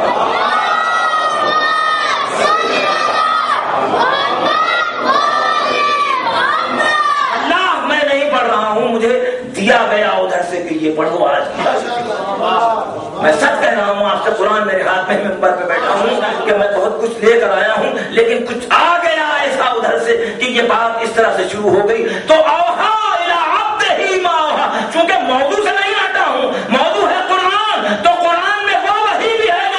اللہ میں نہیں پڑھ رہا ہوں، مجھے دیا گیا ادھر سے کہ یہ پڑھو. آج میں سچ کہہ رہا ہوں آپ سے، قرآن میرے ہاتھ میں منبر پہ بیٹھا ہوں کہ میں بہت کچھ لے کر آیا ہوں، لیکن کچھ آ گیا ایسا ادھر سے کہ یہ بات اس طرح سے شروع ہو گئی. تو اوحا الی عبدہ ما اوحا، چونکہ موضوع سے نہیں آتا ہوں، موضوع ہے قرآن، تو قرآن میں وہ وحی بھی ہے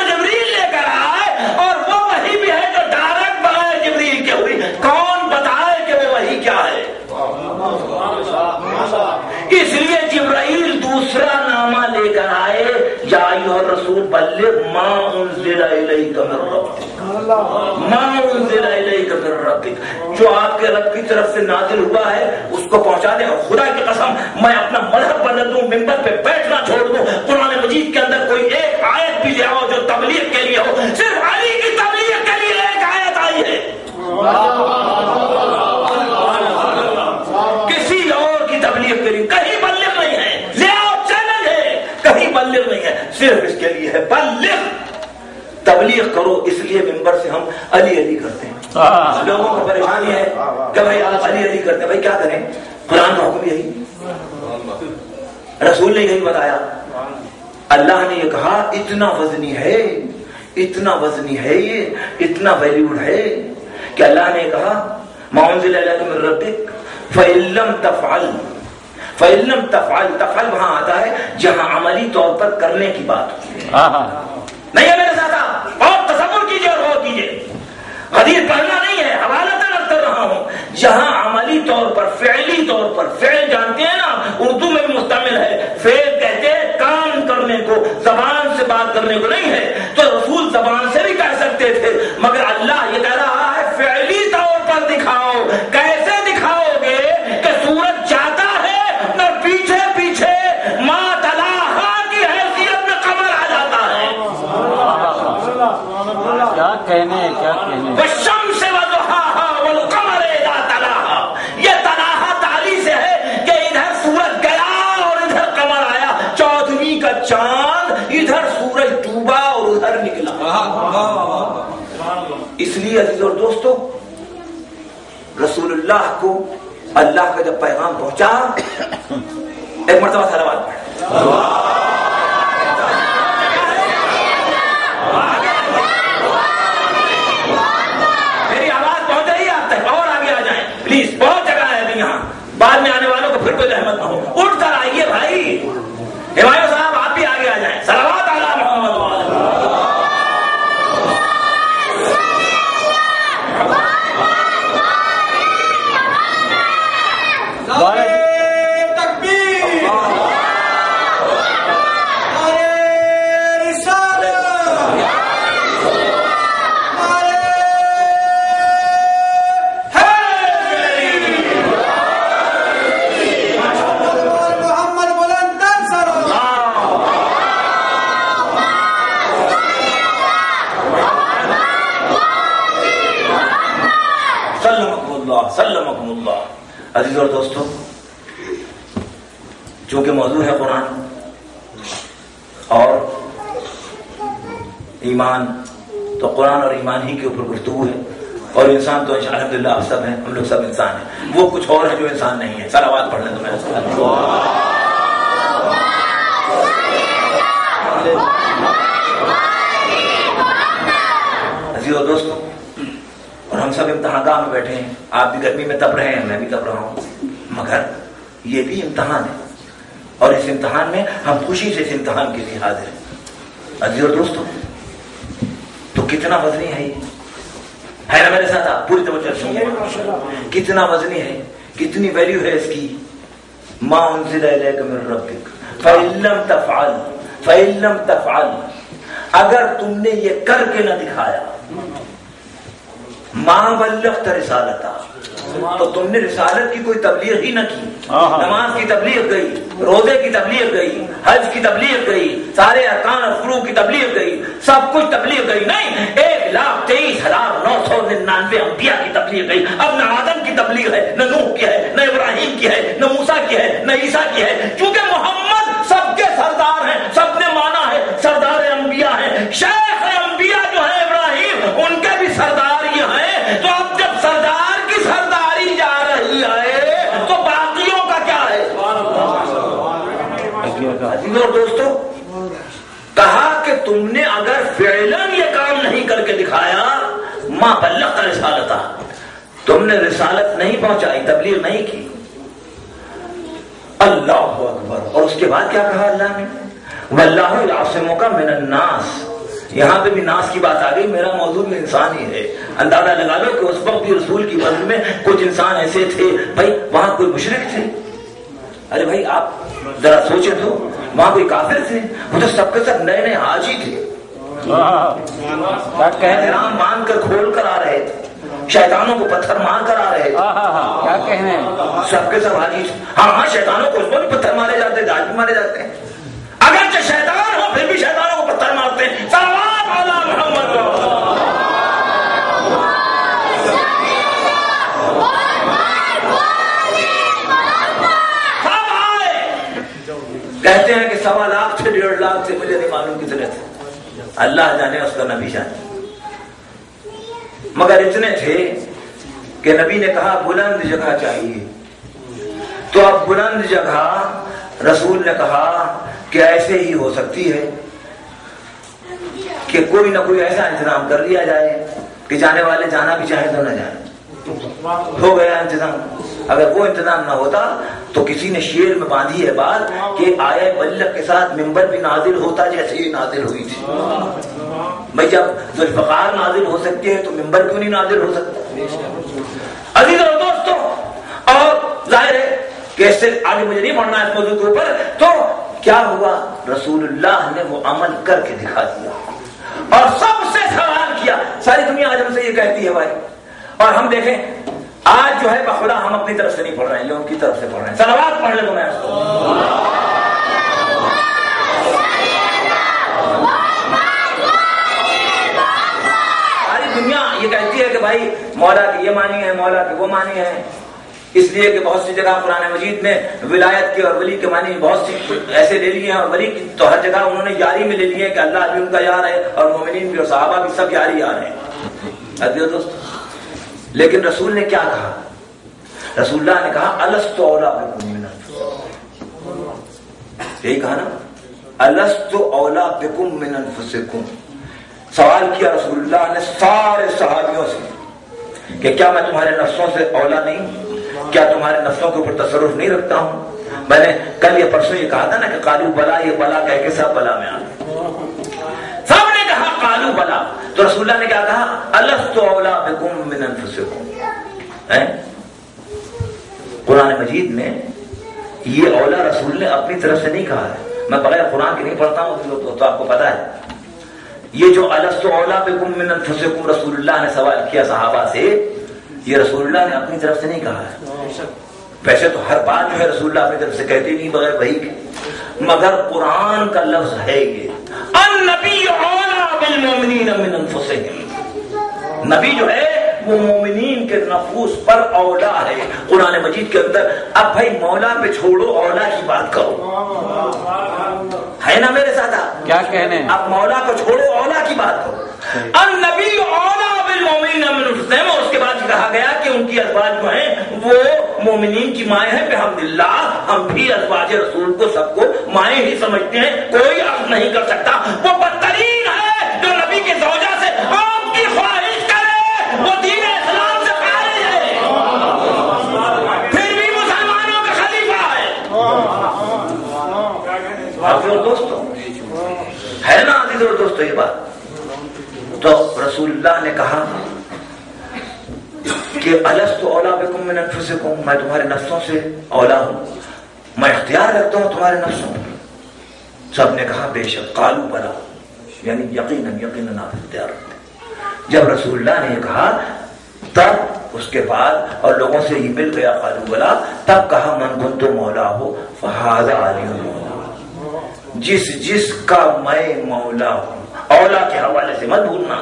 बल्लिग मा उन्ज़िला इलैका मिन रब्बिक, मा उन्ज़िला इलैका मिन रब्बिक, जो आपके रब की तरफ से नाजिल हुआ है उसको पहुंचा दे। और खुदा की कसम मैं अपना मजहब बदल दूं, मिंबर पे बैठना छोड़ दूं, कुरान मजीद के अंदर कोई एक आयत भी ले आओ जो तबलीग के लिए हो, सिर्फ अली की तबलीग के लिए एक आयत आई है, किसी और की तबलीग के लिए कहीं बल्लिग नहीं है। ले आओ, चैलेंज है, कहीं बल्लिग नहीं है, सिर्फ इसके लिए है बल्लिग, तबलीग करो। इसलिए मिंबर से हम अली अली करते हैं। लोगों को परेशानी है कि भाई आप अली अली करते हैं, भाई क्या करें, कुरान का हुक्म यही, रसूल ने यही बताया, अल्लाह ने ये कहा इतना वजनी है, इतना वजनी है, ये इतना वैल्यूड है कि अल्लाह ने कहा मा उन्ज़िला इलैका मिन रब्बिक फ़इल्लम तफ़अल, फ़इल्लम तफ़अल, तफ़अल वहां आता है जहां अमली तौर पर करने की बात होती है। नहीं है मेरे साथ आप और तसव्वुर कीजिए और गौर कीजिए, हदीस पढ़ना नहीं है, हवाला तलब कर रहा हूं, जहां अमली तौर पर, फ़िअली तौर पर, फ़िअल जानते हैं ना, उर्दू में भी मुस्तमिल है, फ़िअल कहते हैं काम करने को, जबान से बात करने को नहीं है। तो रसूल जबान से भी कह सकते थे, मगर अल्लाह ये कह रहा है फ़िअली तौर पर दिखाओ। कैसे दिखाओगे कि सूरज जाता है न पीछे पीछे माँ तलाहा की हैसियत में कमर आ जाता है। क्या कहने क्या कहने वशम से वज़ुहाहा वल कमर इज़ा तलाहा, ये तलाहा ताली से है कि इधर सूरज गया और इधर कमर आया, चौदहवीं का चांद, इधर सूरज डूबा और उधर निकला। इसलिए अजीज और दोस्तों, रसूलुल्लाह को अल्लाह का जब पैगाम पहुंचा, एक मरतबा सलावत पढ़े, मेरी आवाज पहुंच रही है आप तक, और आगे आ जाएं प्लीज, बहुत जगह है अभी यहाँ, बाद में आने वालों को फिर कोई रहमत ना हो, उठ कर आइए भाई, हिमायू साहब आप भी आगे आ जाएं, सलावत अला मोहम्मद। अजीज और दोस्तों, चूंकि मौजूद है कुरान और ईमान, तो कुरान और ईमान ही के ऊपर गुफ्तगू है, और इंसान तो अल्हम्दुलिल्लाह आप सब हैं, हम लोग सब इंसान हैं, वो कुछ और है जो इंसान नहीं है। सलावत पढ़ लें तो मैं अजीज और दोस्तों, और हम सब इम्तिहानगाह में बैठे हैं, आप भी गर्मी में तप रहे हैं, मैं भी तप रहा हूं, मगर ये भी इम्तिहान है, और इस इम्तिहान में हम खुशी से इस इम्तिहान के लिए हाजिर हैं। अजीज और दोस्तों, तो कितना वजनी है ये, है ना मेरे साथ, आप पूरी तवज्जो सुनिए, कितना वजनी है, कितनी वैल्यू है इसकी। मा उन्ज़िला इलैका मिन रब्बिक फ़इल्लम तफ़अल, फ़इल्लम तफ़अल, अगर तुमने ये करके न दिखाया, मां बल्लग़्त रिसालता, तो तुमने रिसालत की कोई तबलीग ही न की, नमाज की तबलीग गई, रोजे की तबलीग गई, हज की तबलीग गई, सारे अरकान और फुरूज़ की तबलीग गई, सब कुछ तबलीग गई नहीं, एक लाख तेईस हजार नौ सौ निन्यानवे अंबिया की तबलीग गई। अब न आदम की तबलीग है, न नूह की है, न इब्राहिम की है, न मूसा की है, न ईसा की है, क्योंकि मोहम्मद सबके सरदार हैं, सबने माना है सरदार अंबिया है, शेख अंबिया जो है इब्राहिम, उनके भी सरदार ये हैं। तो अब जब सरदार की सरदारी जा रही है तो बाकियों का क्या है। और दोस्तों, कहा कि तुमने अगर फ़िअलन ये काम नहीं करके दिखाया, मां बल्लग़्त रिसालता, तुमने रिसालत नहीं पहुंचाई, तबलीग नहीं की। अल्लाहु अकबर। और उसके बाद क्या कहा अल्लाह ने, वल्लाहु यासिमुका मिनन नास, यहां पे भी नास की बात आ गई, मेरा मौजूद में इंसान ही है। अंदाजा लगा लो कि उस वक्त भी रसूल की वजह में कुछ इंसान ऐसे थे, भाई वहां कोई मुशरिक थे, अरे भाई आप जरा सोचे तो, वहां कोई काफिर थे, वो तो सबके सब नए नए हाजी थे, کیا کہنے احرام باندھ کر کھول کر آ رہے تھے، شیطانوں کو پتھر مار کر آ رہے تھے، کیا کہنے سب کے سب حاجی. ہاں ہاں شیطانوں کو اس کو بھی پتھر مارے جاتے ہیں، آج بھی مارے جاتے ہیں. اگرچہ شیطان ہو پھر بھی شیطانوں کو پتھر مارتے ہیں. صلوات علی محمد. سب آئے کہتے ہیں کہ سوا لاکھ سے ڈیڑھ لاکھ سے مجھے نہیں معلوم کتنے تھے، اللہ جانے اس کا نبی جانے. مگر اتنے تھے کہ نبی نے کہا بلند جگہ چاہیے. تو اب بلند جگہ رسول نے کہا کہ ایسے ہی ہو سکتی ہے کہ کوئی نہ کوئی ایسا انتظام کر لیا جائے کہ جانے والے جانا بھی چاہے تو نہ جائے. ہو گیا انتظام. اگر وہ انتظام نہ ہوتا تو کسی نے شعر میں باندھی ہے بات کہ آئے بلغ کے ساتھ ممبر بھی نازل ہوتا جیسے یہ نازل ہوئی تھی. بھائی جب ذوالفقار نازل ہو سکتے ہیں تو ممبر کیوں نہیں نازل ہو سکتا؟ عزیز اور دوستوں، اور ظاہر ہے کہ اس سے آگے مجھے نہیں پڑھنا اس موضوع کے اوپر. تو کیا ہوا؟ رسول اللہ نے وہ عمل کر کے دکھا دیا اور سب سے سوال کیا. ساری دنیا آج ہم سے یہ کہتی ہے بھائی، اور ہم دیکھیں آج جو ہے بخدا ہم اپنی طرف سے نہیں پڑھ رہے ہیں، یہ ان کی طرف سے پڑھ رہے ہیں. صلوات پڑھ لے تو میں اس کو. دنیا یہ کہتی ہے کہ بھائی مولا کی یہ معنی ہے، مولا کی وہ معنی ہے. اس لیے کہ بہت سی جگہ قرآن مجید میں ولایت کے اور ولی کے معنی بہت سی ایسے لے لیے ہیں، اور ولی کی تو ہر جگہ انہوں نے یاری میں لے لیے کہ اللہ بھی ان کا یار ہے اور مومنین بھی اور صحابہ بھی سب یاری یار ہیں. دوست لیکن رسول نے کیا کہا؟ رسول اللہ نے کہا الست اولا بکم من انفسکم. یہی کہا نا، الست اولا بکم من انفسکم. سوال کیا رسول اللہ نے سارے صحابیوں سے کہ کیا میں تمہارے نفسوں سے اولا نہیں؟ کیا تمہارے نفسوں کے اوپر تصرف نہیں رکھتا ہوں؟ میں نے کل یہ پرسوں یہ کہا تھا نا کہ قالو بلا، یہ بلا کہہ کے سب بلا میں آ گئے. سب نے کہا قالو بلا. تو رسول اللہ نے کیا کہا؟ الست اولا بکم من انفسکم. قرآن مجید میں یہ اولا رسول نے اپنی طرف سے نہیں کہا ہے. میں بغیر قرآن کے نہیں پڑھتا ہوں تو آپ کو پتا ہے. یہ جو الست اولا بکم من انفسکم رسول اللہ نے سوال کیا صحابہ سے، یہ رسول اللہ نے اپنی طرف سے نہیں کہا ہے. ویسے تو ہر بات جو ہے رسول اللہ اپنی طرف سے کہتے نہیں بغیر وحی کے، مگر قرآن کا لفظ ہے یہ النبی اولا بالمؤمنین من انفسہم. نبی جو ہے وہ مومنین کے نفوس پر اولا ہے قرآن مجید کے اندر. اب بھائی مولا پہ چھوڑو، اولا کی بات کرو، ہے نا میرے ساتھ؟ کیا کہنے اب مولا کو چھوڑو، اولا کی بات کرو. النبی اولا بالمؤمنین من انفسہم. اور اس کے بعد کہا گیا کہ ان کی ازواج جو ہیں وہ مومنین کی مائیں ہیں. بحمداللہ ہم بھی ازواج رسول کو سب کو مائیں ہی سمجھتے ہیں، کوئی عرض نہیں کر سکتا وہ بدترین ہے جو نبی کی زوجہ سے آپ کی خواہش کرے، وہ دین اسلام سے خارج ہے، پھر بھی مسلمانوں کا خلیفہ ہے. اور دوستوں ہے نا عزیز اور دوستوں یہ بات. تو رسول اللہ نے کہا کہ الست اولا بکم من انفسکم، میں تمہارے نفسوں سے اولا ہوں، میں اختیار رکھتا ہوں تمہارے نفسوں. سب نے کہا بے شک. قالو بلا، یعنی یقیناً یقیناً آپ اختیار رکھتے. جب رسول اللہ نے یہ کہا تب اس کے بعد اور لوگوں سے یہ مل گیا قالو بلا، تب کہا من کنت مولا ہو فہذا علی مولا. جس جس کا میں مولا ہوں، اولا کے حوالے سے مت بھولنا،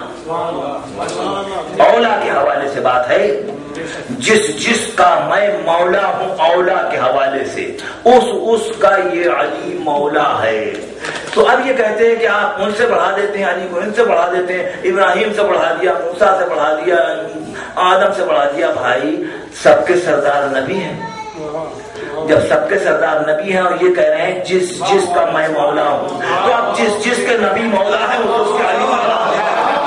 اولا کے حوالے سے بات ہے. جس جس کا میں مولا ہوں اولا کے حوالے سے، اس اس کا یہ علی مولا ہے. تو اب یہ کہتے ہیں کہ آپ ان سے بڑھا دیتے ہیں، علی کو ان سے بڑھا دیتے ہیں، ابراہیم سے بڑھا دیا، موسیٰ سے بڑھا دیا، آدم سے بڑھا دیا. بھائی سب کے سردار نبی ہیں. جب سب کے سردار نبی ہیں اور یہ کہہ رہے ہیں جس جس کا میں مولا ہوں، تو اب جس جس کے نبی مولا ہے وہ اس کے علی مولا ہے.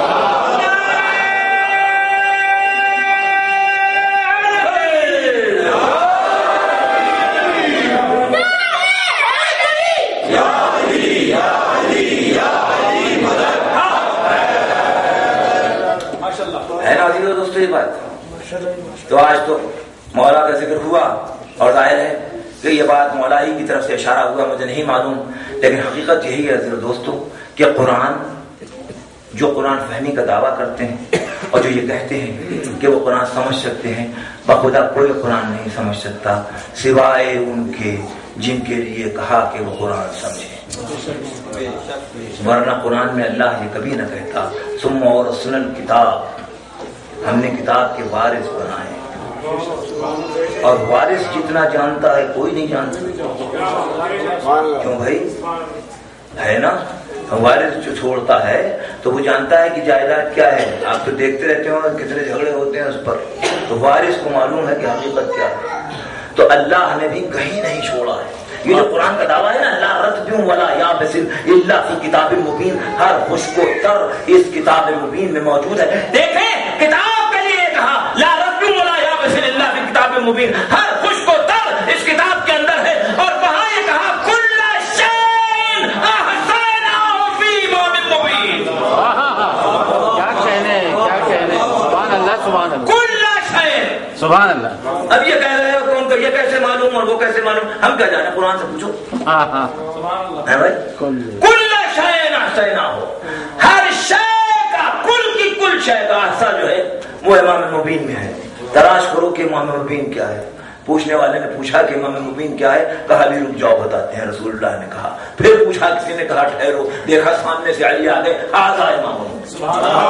ہے نا عزیز و دوستو یہ بات؟ تو آج تو مولا کا ذکر ہوا اور ظاہر ہے کہ یہ بات مولا ہی کی طرف سے اشارہ ہوا، مجھے نہیں معلوم، لیکن حقیقت یہی ہے عزیز و دوستو کہ قرآن جو قرآن فہمی کا دعویٰ کرتے ہیں اور جو یہ کہتے ہیں کہ وہ قرآن سمجھ سکتے ہیں، بخدا کوئی قرآن نہیں سمجھ سکتا سوائے ان کے جن کے لیے کہا کہ وہ قرآن سمجھیں، ورنہ قرآن میں اللہ یہ کبھی نہ کہتا ثم اورثنا الکتاب، ہم نے کتاب کے وارث بنائے، اور وارث جتنا جانتا ہے کوئی نہیں جانتا، کیوں بھائی ہے نا؟ وارث جو چھوڑتا ہے تو وہ جانتا ہے کہ جائیداد کیا ہے، آپ تو دیکھتے رہتے ہو کتنے جھگڑے ہوتے ہیں اس پر، تو وارث کو معلوم ہے کہ حقیقت کیا ہے۔ تو اللہ نے بھی کہیں نہیں چھوڑا ہے، یہ جو قرآن کا دعویٰ ہے نا لا رتب ولا یابس الا فی کتاب مبین، ہر خشک و تر اس کتاب مبین میں موجود ہے۔ دیکھیں کتاب کے لیے کہا لا رتب ولا یابس الا فی کتاب مبین، ہر خشک و تر اس کتاب کے اندر ہے، اور وہاں یہ کہا کل شیء احصیناہ فی امام مبین۔ کیا کہنے کیا کہنے سبحان اللہ سبحان اللہ کل شیء سبحان اللہ۔ اب یہ کہہ رہے ہو کون کو یہ کیسے معلوم اور وہ کیسے معلوم، ہم کیا جانے، قرآن سے پوچھو ہاں ہاں ہے بھائی۔ کل شیء احصیناہ، ہر شے کا کل کی کل شے کا احصا جو ہے وہ امام مبین میں ہے۔ تلاش کرو کہ امام مبین کیا ہے۔ پوچھنے والے نے پوچھا کہ امام مبین کیا ہے، کہا بھی رک جاؤ بتاتے ہیں، رسول اللہ نے کہا۔ پھر پوچھا کسی نے، کہا ٹھہرو، دیکھا سامنے سے علی آگے، آگا امام مبین۔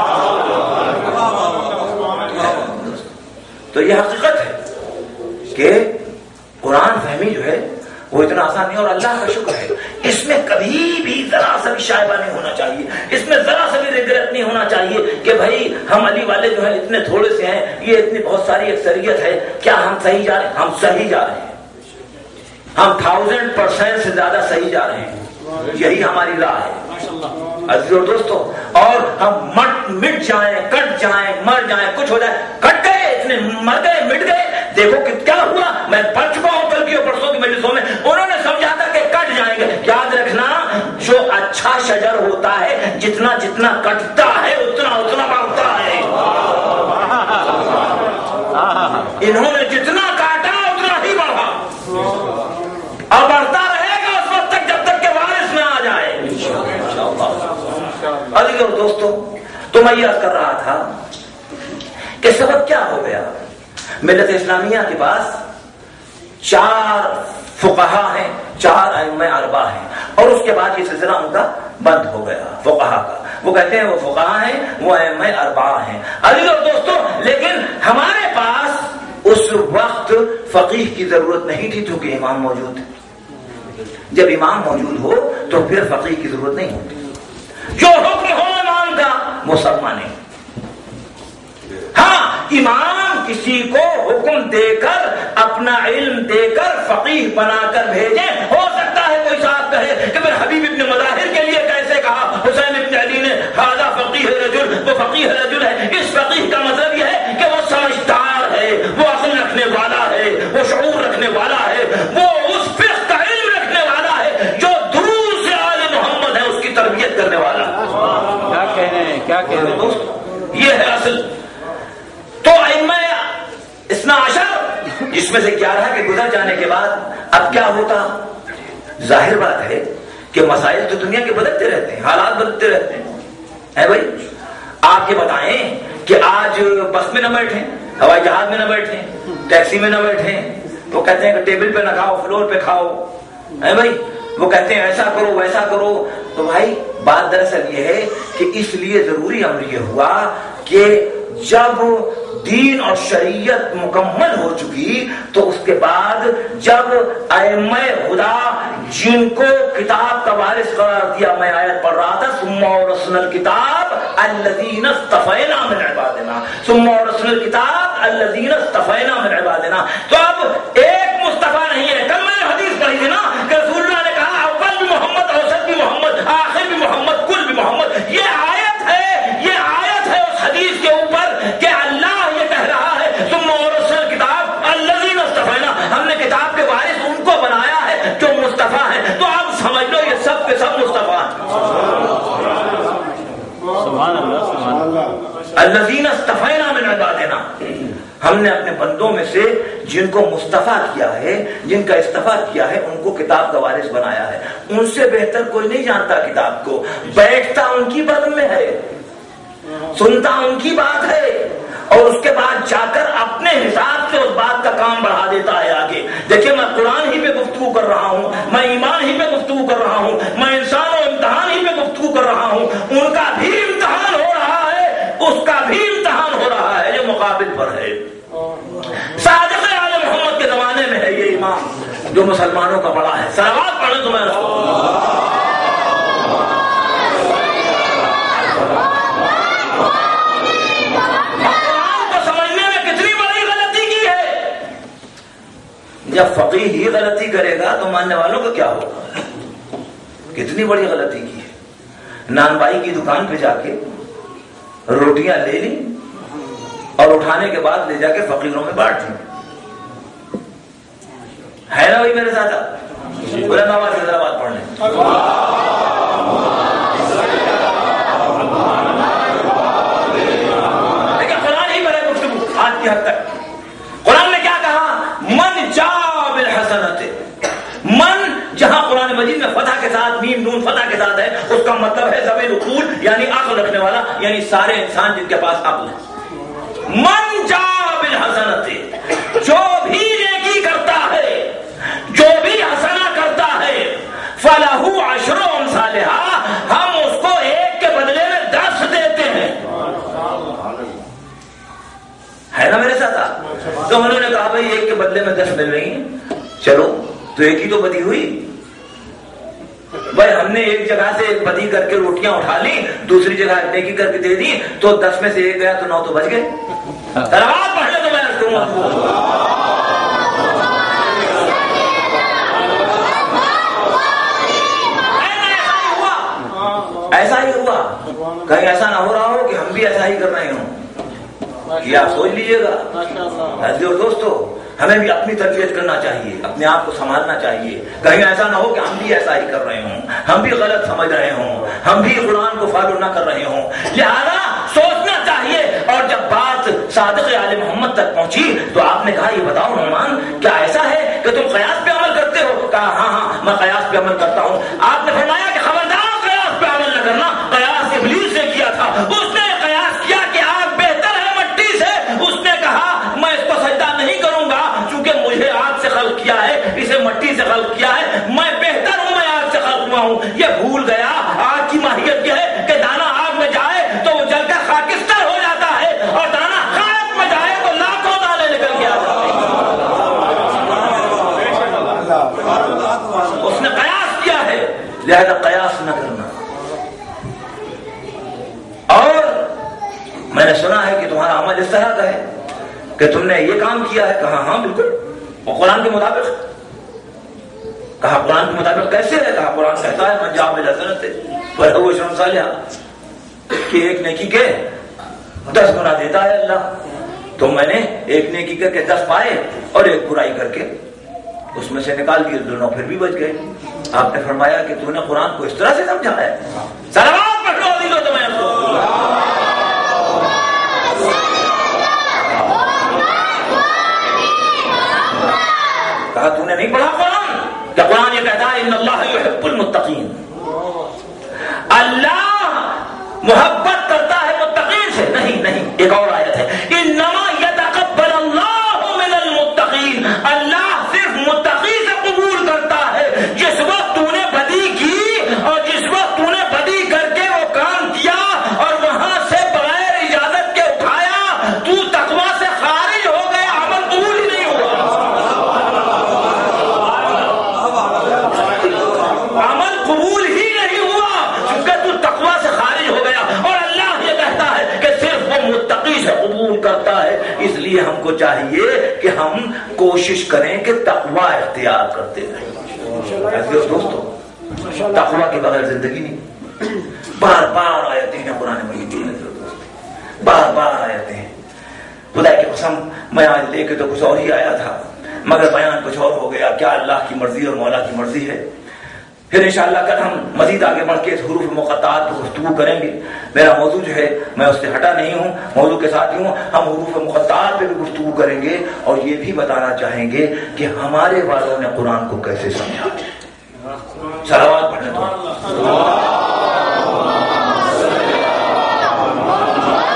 تو یہ حقیقت ہے کہ قرآن فہمی جو ہے وہ اتنا آسان نہیں، اور اللہ کا شکر ہے اس میں کبھی بھی ذرا سا بھی شائبہ نہیں ہونا چاہیے، اس میں ذرا سا بھی ریگریٹ نہیں ہونا چاہیے کہ بھائی ہم علی والے جو ہیں اتنے تھوڑے سے ہیں، یہ اتنی بہت ساری اکثریت ہے، کیا ہم صحیح جا رہے ہیں؟ ہم صحیح جا رہے ہیں، ہم تھاؤزینڈ پرسینٹ سے زیادہ صحیح جا رہے ہیں، یہی ہماری راہ ہے عزیز اور دوستو۔ اور ہم مٹ مٹ جائیں، کٹ جائیں، مر جائیں، کچھ ہو جائے، کٹ گئے، اتنے مر گئے، مٹ گئے، دیکھو کہ کیا ہوا، میں پڑھ چکا ہوں کل کی اور پرسوں کی مجلسوں میں، انہوں نے سمجھا تھا کہ کٹ جائیں گے۔ یاد رکھنا جو اچھا شجر ہوتا ہے جتنا جتنا کٹتا ہے اتنا اتنا بڑھتا ہے، انہوں نے جتنا کاٹا اتنا ہی بڑھا، اور بڑھتا رہے گا اس وقت تک جب تک کہ وارث میں آ جائے۔ عزیز اور دوستو، تو میں یہ کر رہا تھا کہ سبب کیا ہو گیا، ملت اسلامیہ کے پاس چار فقہا ہیں، چار ائمہ اربعہ ہیں، اور اس کے بعد یہ سلسلہ ان کا بند ہو گیا فقہا کا۔ وہ کہتے ہیں وہ فقہا ہیں، وہ ائمہ اربعہ ہیں۔ عزیز اور دوستو، لیکن ہمارے پاس اس وقت فقیہ کی ضرورت نہیں تھی کیونکہ امام موجود ہے۔ جب امام موجود ہو تو پھر فقیہ کی ضرورت نہیں ہوتی، جو حکم ہو امام کا وہ سب مانے۔ ہاں امام کسی کو حکم دے کر اپنا علم دے کر فقیہ بنا کر بھیجے، ہو سکتا ہے کوئی صاحب کہے کہ پھر حبیب ابن مظاہر کے لیے کیسے کہا حسین ابن علی نے ھذا فقیہ رجل، وہ فقیہ رجل ہے۔ اس فقیہ کا مطلب یہ ہے کہ وہ سمجھدار ہے، وہ عقل رکھنے والا ہے، وہ شعور رکھنے والا ہے، وہ اس فقہ کا علم رکھنے والا ہے جو دور سے آل محمد ہے اس کی تربیت کرنے والا۔ کیا کہنے ہیں کیا کہنے ہیں دوست، یہ ہے اصل۔ تو ائمہ اثنا عشر جس میں سے گیارہ کے گزر جانے کے بعد اب کیا ہوتا، ظاہر بات ہے کہ مسائل تو دنیا کے بدلتے رہتے ہیں، حالات بدلتے رہتے ہیں، ہے بھائی۔ آپ یہ بتائیں کہ آج بس میں نہ بیٹھیں، ہوائی جہاز میں نہ بیٹھیں، ٹیکسی میں نہ بیٹھیں، وہ کہتے ہیں کہ ٹیبل پہ نہ کھاؤ، فلور پہ کھاؤ، ہے بھائی، وہ کہتے ہیں ایسا کرو ویسا کرو۔ تو بھائی بات دراصل یہ ہے کہ اس لیے ضروری امر یہ ہوا کہ جب دین اور شریعت مکمل ہو چکی تو اس کے بعد جب ائمہ خدا جن کو کتاب کا وارث قرار دیا، میں آیت پڑھ رہا تھا ثم اورثنا الکتاب الذین اصطفینا من عبادنا، ثم اورثنا الکتاب الذین اصطفینا من عبادنا۔ تو اب ایک مصطفیٰ نہیں ہے، کل میں نے حدیث پڑھی تھی نا کہ رسول اللہ نے کہا اول بھی محمد، اوسط بھی محمد، آخر بھی محمد، کل بھی محمد۔ یہ آیت ہے، یہ آیت ہے اس حدیث کے اوپر کہ اللہ یہ کہہ رہا ہے ثم اورثنا الکتاب الذین اصطفینا، ہم نے کتاب کے وارث ان کو بنایا ہے جو مصطفیٰ ہیں۔ تو آپ سمجھ لو یہ سب کے سب مصطفیٰ ہیں۔ سبحان اللہ سبحان اللہ۔ الذین اصطفینا من عبادنا، ہم نے اپنے بندوں میں سے جن کو مصطفیٰ کیا ہے، جن کا استفا کیا ہے، ان کو کتاب کا وارث بنایا ہے۔ ان سے بہتر کوئی نہیں جانتا کتاب کو، بیٹھتا ان کی بزم میں ہے، سنتا ان کی بات ہے اور اس کے بعد جا کر اپنے حساب سے اس بات کا کام بڑھا دیتا ہے آگے. دیکھیں میں قرآن ہی پہ گفتگو کر رہا ہوں, میں ایمان ہی پہ گفتگو کر رہا ہوں, میں انسان و امتحان ہی پہ گفتگو کر رہا ہوں. ان کا بھی امتحان ہو رہا ہے, اس کا بھی امتحان ہو رہا ہے جو مقابل پر ہے. صادق آل محمد کے زمانے میں ہے یہ امام جو مسلمانوں کا بڑا ہے. صلوات پڑھیں تو میں اس کو جب فقیہ ہی غلطی کرے گا تو ماننے والوں کا کیا ہوگا؟ کتنی بڑی غلطی کی ہے. نان بائی کی دکان پہ جا کے روٹیاں لے لی اور اٹھانے کے بعد لے جا کے فقیروں میں بانٹ دی. ہے نا وہی میرے ساتھ؟ بلند آواز سے ذرا بات پڑھ لیں. لیکن قرآن ہی بڑے گفتگو آج کی حد تک. قرآن نے کیا کہا؟ من جا بالحسنۃ. من جہاں قرآن مجید میں فتح کے ساتھ میم نون فتح کے ساتھ ہے اس کا مطلب ہے ذوی العقول یعنی عقل رکھنے والا, یعنی سارے انسان جن کے پاس عقل ہے. من جا بالحسنۃ, جو بھی نیکی کرتا ہے, جو بھی حسنہ کرتا ہے, فلہ عشر امثالھا, ہم اس کو ایک کے بدلے میں دس دیتے ہیں. ہے نا میرے ساتھ؟ تو انہوں نے کہا بھائی ایک کے بدلے میں دس مل رہی ہیں, چلو تو ایک ہی تو بدی ہوئی. بھائی ہم نے ایک جگہ سے ایک بدی کر کے روٹیاں اٹھا لی, دوسری جگہ ایک نیکی کر کے دے دی, تو دس میں سے ایک گیا تو نو تو بچ گئے. تلاوت پڑھ لے تو میں کروں ایسا ہی ہوا. کہیں ایسا نہ ہو رہا ہو کہ ہم بھی ایسا ہی کر رہے ہوں. یہ آپ سوچ لیجیے گا. عزیز اور دوستو, ہمیں بھی اپنی تربیت کرنا چاہیے, اپنے آپ کو سنبھالنا چاہیے. کہیں ایسا نہ ہو کہ ہم بھی ایسا ہی کر رہے ہوں, ہم بھی غلط سمجھ رہے ہوں, ہم بھی قرآن کو فالو نہ کر رہے ہوں. لہذا سوچنا چاہیے. اور جب بات صادق آل محمد تک پہنچی تو آپ نے کہا یہ بتاؤ نعمان, کیا ایسا ہے کہ تم قیاس پہ عمل کرتے ہو؟ کہا ہاں ہاں میں قیاس پہ عمل کرتا ہوں. آپ نے فرمایا کہ خبردار قیاس پہ عمل نہ کرنا. قیاس ابلیس نے کیا تھا. اس نے قیاس کیا کہ آگ بہتر ہے مٹی سے. اس نے کہا میں اس کو سجدہ نہیں کروں گا چونکہ مجھے آگ سے خلق کیا ہے, اسے مٹی سے خلق کیا ہے, میں بہتر ہوں, میں آگ سے خلق ہوا ہوں. یہ بھول گیا آگ کی ماہیت یہ ہے کہ دانا آگ میں جائے تو وہ جل کر خاکستر ہو جاتا ہے, اور دانا خاک میں جائے تو لاکھوں دانے نکل کے آتا ہے. اس نے قیاس کیا ہے, لہذا قیاس نہ کرنا. اور میں نے سنا ہے کہ تمہارا عمل اس طرح کا ہے کہ تم نے یہ کام کیا ہے. کہا ہاں بالکل, وہ قرآن کے مطابق. کہا قرآن کے مطابق کیسے ہے؟ کہا قرآن کہتا ہے من جاء بالحسنۃ فلہ عشر امثالھا, کہ ایک نیکی کے دس گنا دیتا ہے اللہ. تو میں نے ایک نیکی کر کے دس پائے اور ایک برائی کر کے اس میں سے نکال دیے, دونوں پھر بھی بچ گئے. آپ نے فرمایا کہ تو نے قرآن کو اس طرح سے سمجھا ہے. صلوات پڑھ لو دلو تو میں آپ کو کہا تو نے نہیں پڑھا قرآن؟ کہ قرآن یہ کہتا ہے ان اللہ یحب المتقین, اللہ محبت کرتا ہے متقین سے. نہیں نہیں, ایک اور آیت ہے انما یتقبل اللہ من المتقین, اللہ صرف متقی سے قبول کرتا ہے. جس وقت تو نے بدی کی اور جس وقت تو نے بدی کر کے وہ کام کیا اور وہاں سے بغیر اجازت کے اٹھایا, تو تقوی سے خارج ہو گیا, عمل قبول ہی نہیں ہوا. عمل قبول ہی نہیں ہوا کیونکہ تو تقوی سے خارج ہو گیا. اور اللہ یہ کہتا ہے کہ صرف وہ متقی سے قبول کرتا ہے. اس لیے ہم کو چاہیے کہ ہم کوشش کریں کہ تقوی اختیار کرتے رہیں. دوستو, تقوی کے بغیر زندگی نہیں. بار بار آیتیں ہیں قرآن مجید کی, بار بار آیتیں ہیں. خدا کی قسم میں آج لے کے تو کچھ اور ہی آیا تھا مگر بیان کچھ اور ہو گیا. کیا اللہ کی مرضی اور مولا کی مرضی ہے. پھر انشاءاللہ کل ہم مزید آگے بڑھ کے حروف مقطعات پر گفتگو کریں گے. میرا موضوع جو ہے میں اس سے ہٹا نہیں ہوں, موضوع کے ساتھ ہی ہوں. ہم حروف مقطعات پہ بھی گفتگو کریں گے اور یہ بھی بتانا چاہیں گے کہ ہمارے والوں نے قرآن کو کیسے سمجھا. صلوات پڑھنے تو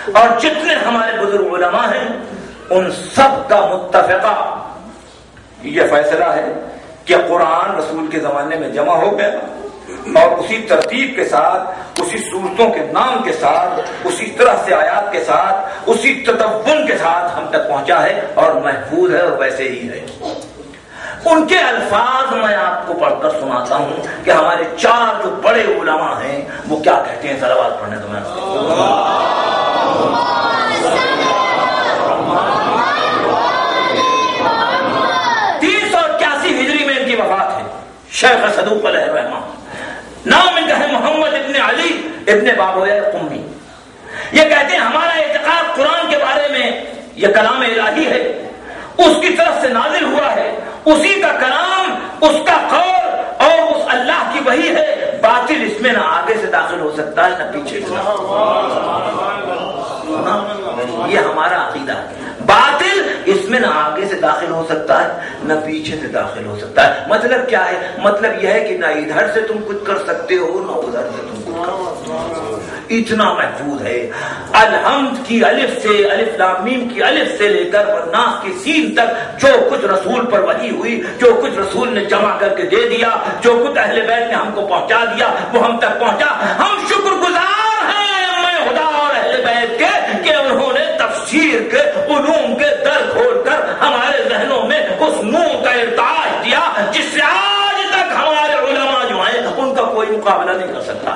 اور جتنے ہمارے بزرگ علماء ہیں ان سب کا متفقہ یہ فیصلہ ہے کہ قرآن رسول کے زمانے میں جمع ہو گیا اور اسی ترتیب کے ساتھ، اسی صورتوں کے نام کے ساتھ، اسی طرح سے آیات کے ساتھ، اسی تدون کے ساتھ ہم تک پہنچا ہے اور محفوظ ہے اور ویسے ہی ہے۔ ان کے الفاظ میں آپ کو پڑھ کر سناتا ہوں کہ ہمارے چار جو بڑے علماء ہیں وہ کیا کہتے ہیں۔ صلوات پڑھنے تو میں تین سو اکیاسی ہجری میں ان کی وفات ہے، شیخ صدوق علیہ الرحمہ۔ نام ان کا ہے محمد ابن علی ابن بابویہ قمی۔ یہ کہتے ہیں ہمارا اعتقاد قرآن کے بارے میں یہ کلام الہی ہے، اس کی طرف سے نازل ہوا ہے، اسی کا کلام، اس کا قول اور اس اللہ کی وحی ہے، باطل اس میں نہ آگے سے داخل ہو سکتا ہے نہ پیچھے سے۔ یہ ہمارا عقیدہ ہے، باطل اس میں نہ آگے سے داخل ہو سکتا ہے نہ پیچھے سے داخل ہو سکتا ہے۔ مطلب کیا ہے؟ مطلب یہ ہے کہ نہ ادھر سے تم کچھ کر سکتے ہو نہ ادھر سے تم کچھ کر سکتے ہو، اتنا محفوظ ہے۔ الحمد کی الف سے، الف لام میم کی الف سے لے کر والناس کی سین تک جو کچھ رسول پر وحی ہوئی، جو کچھ رسول نے جمع کر کے دے دیا، جو کچھ اہل بیت نے ہم کو پہنچا دیا وہ ہم تک پہنچا۔ ہم شکر گزار ہیں ائمہ خدا اور اہل بیت کے کہ انہوں نے تفسیر کے علوم کے در کھول کر ہمارے ذہنوں میں اس نور کا ارتعاش دیا جس سے آج تک ہمارے علماء جو ہیں ان کا کوئی مقابلہ نہیں کر سکتا۔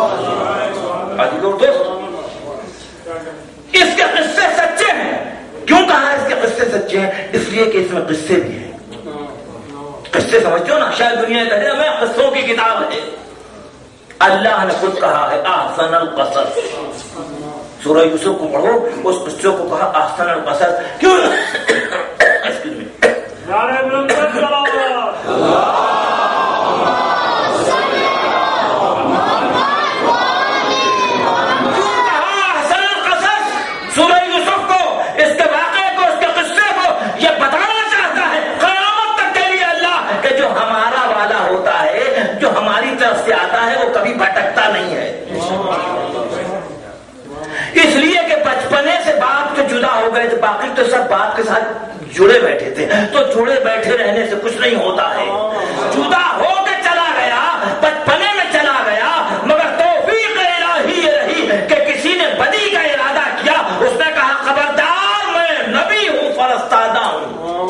اس کے قصے سچے ہیں۔ کیوں کہا اس کے قصے سچے ہیں؟ اس لیے کہ اس میں قصے بھی ہیں۔ قصے سمجھتے ہو نا؟ شاید دنیا کہتے ہیں ہمیں قصوں کی کتاب ہے۔ اللہ نے خود کہا ہے احسن القصص۔ سورہ یوسف کو پڑھو، اس قصے کو کہا احسن القصص۔ کیوں؟ سورہ یوسف کو، اس کے واقعے کو، اس کے قصے کو یہ بتانا چاہتا ہے قیامت تک کے لیے اللہ کہ جو ہمارا والا ہوتا ہے، جو ہماری طرف سے آتا ہے وہ کبھی بھٹکتا نہیں ہے۔ اس لیے کہ بچپنے سے باپ تو جدا ہو گئے تھے، باقی تو سب باپ کے ساتھ جڑے بیٹھے تھے، تو جڑے بیٹھے رہنے سے کچھ نہیں ہوتا ہے۔ جدا ہو کے چلا گیا، بچپنے میں چلا گیا، مگر توفیق الہی یہ رہی کہ کسی نے بدی کا ارادہ کیا، اس نے کہا خبردار میں نبی ہوں، فرستادہ ہوں۔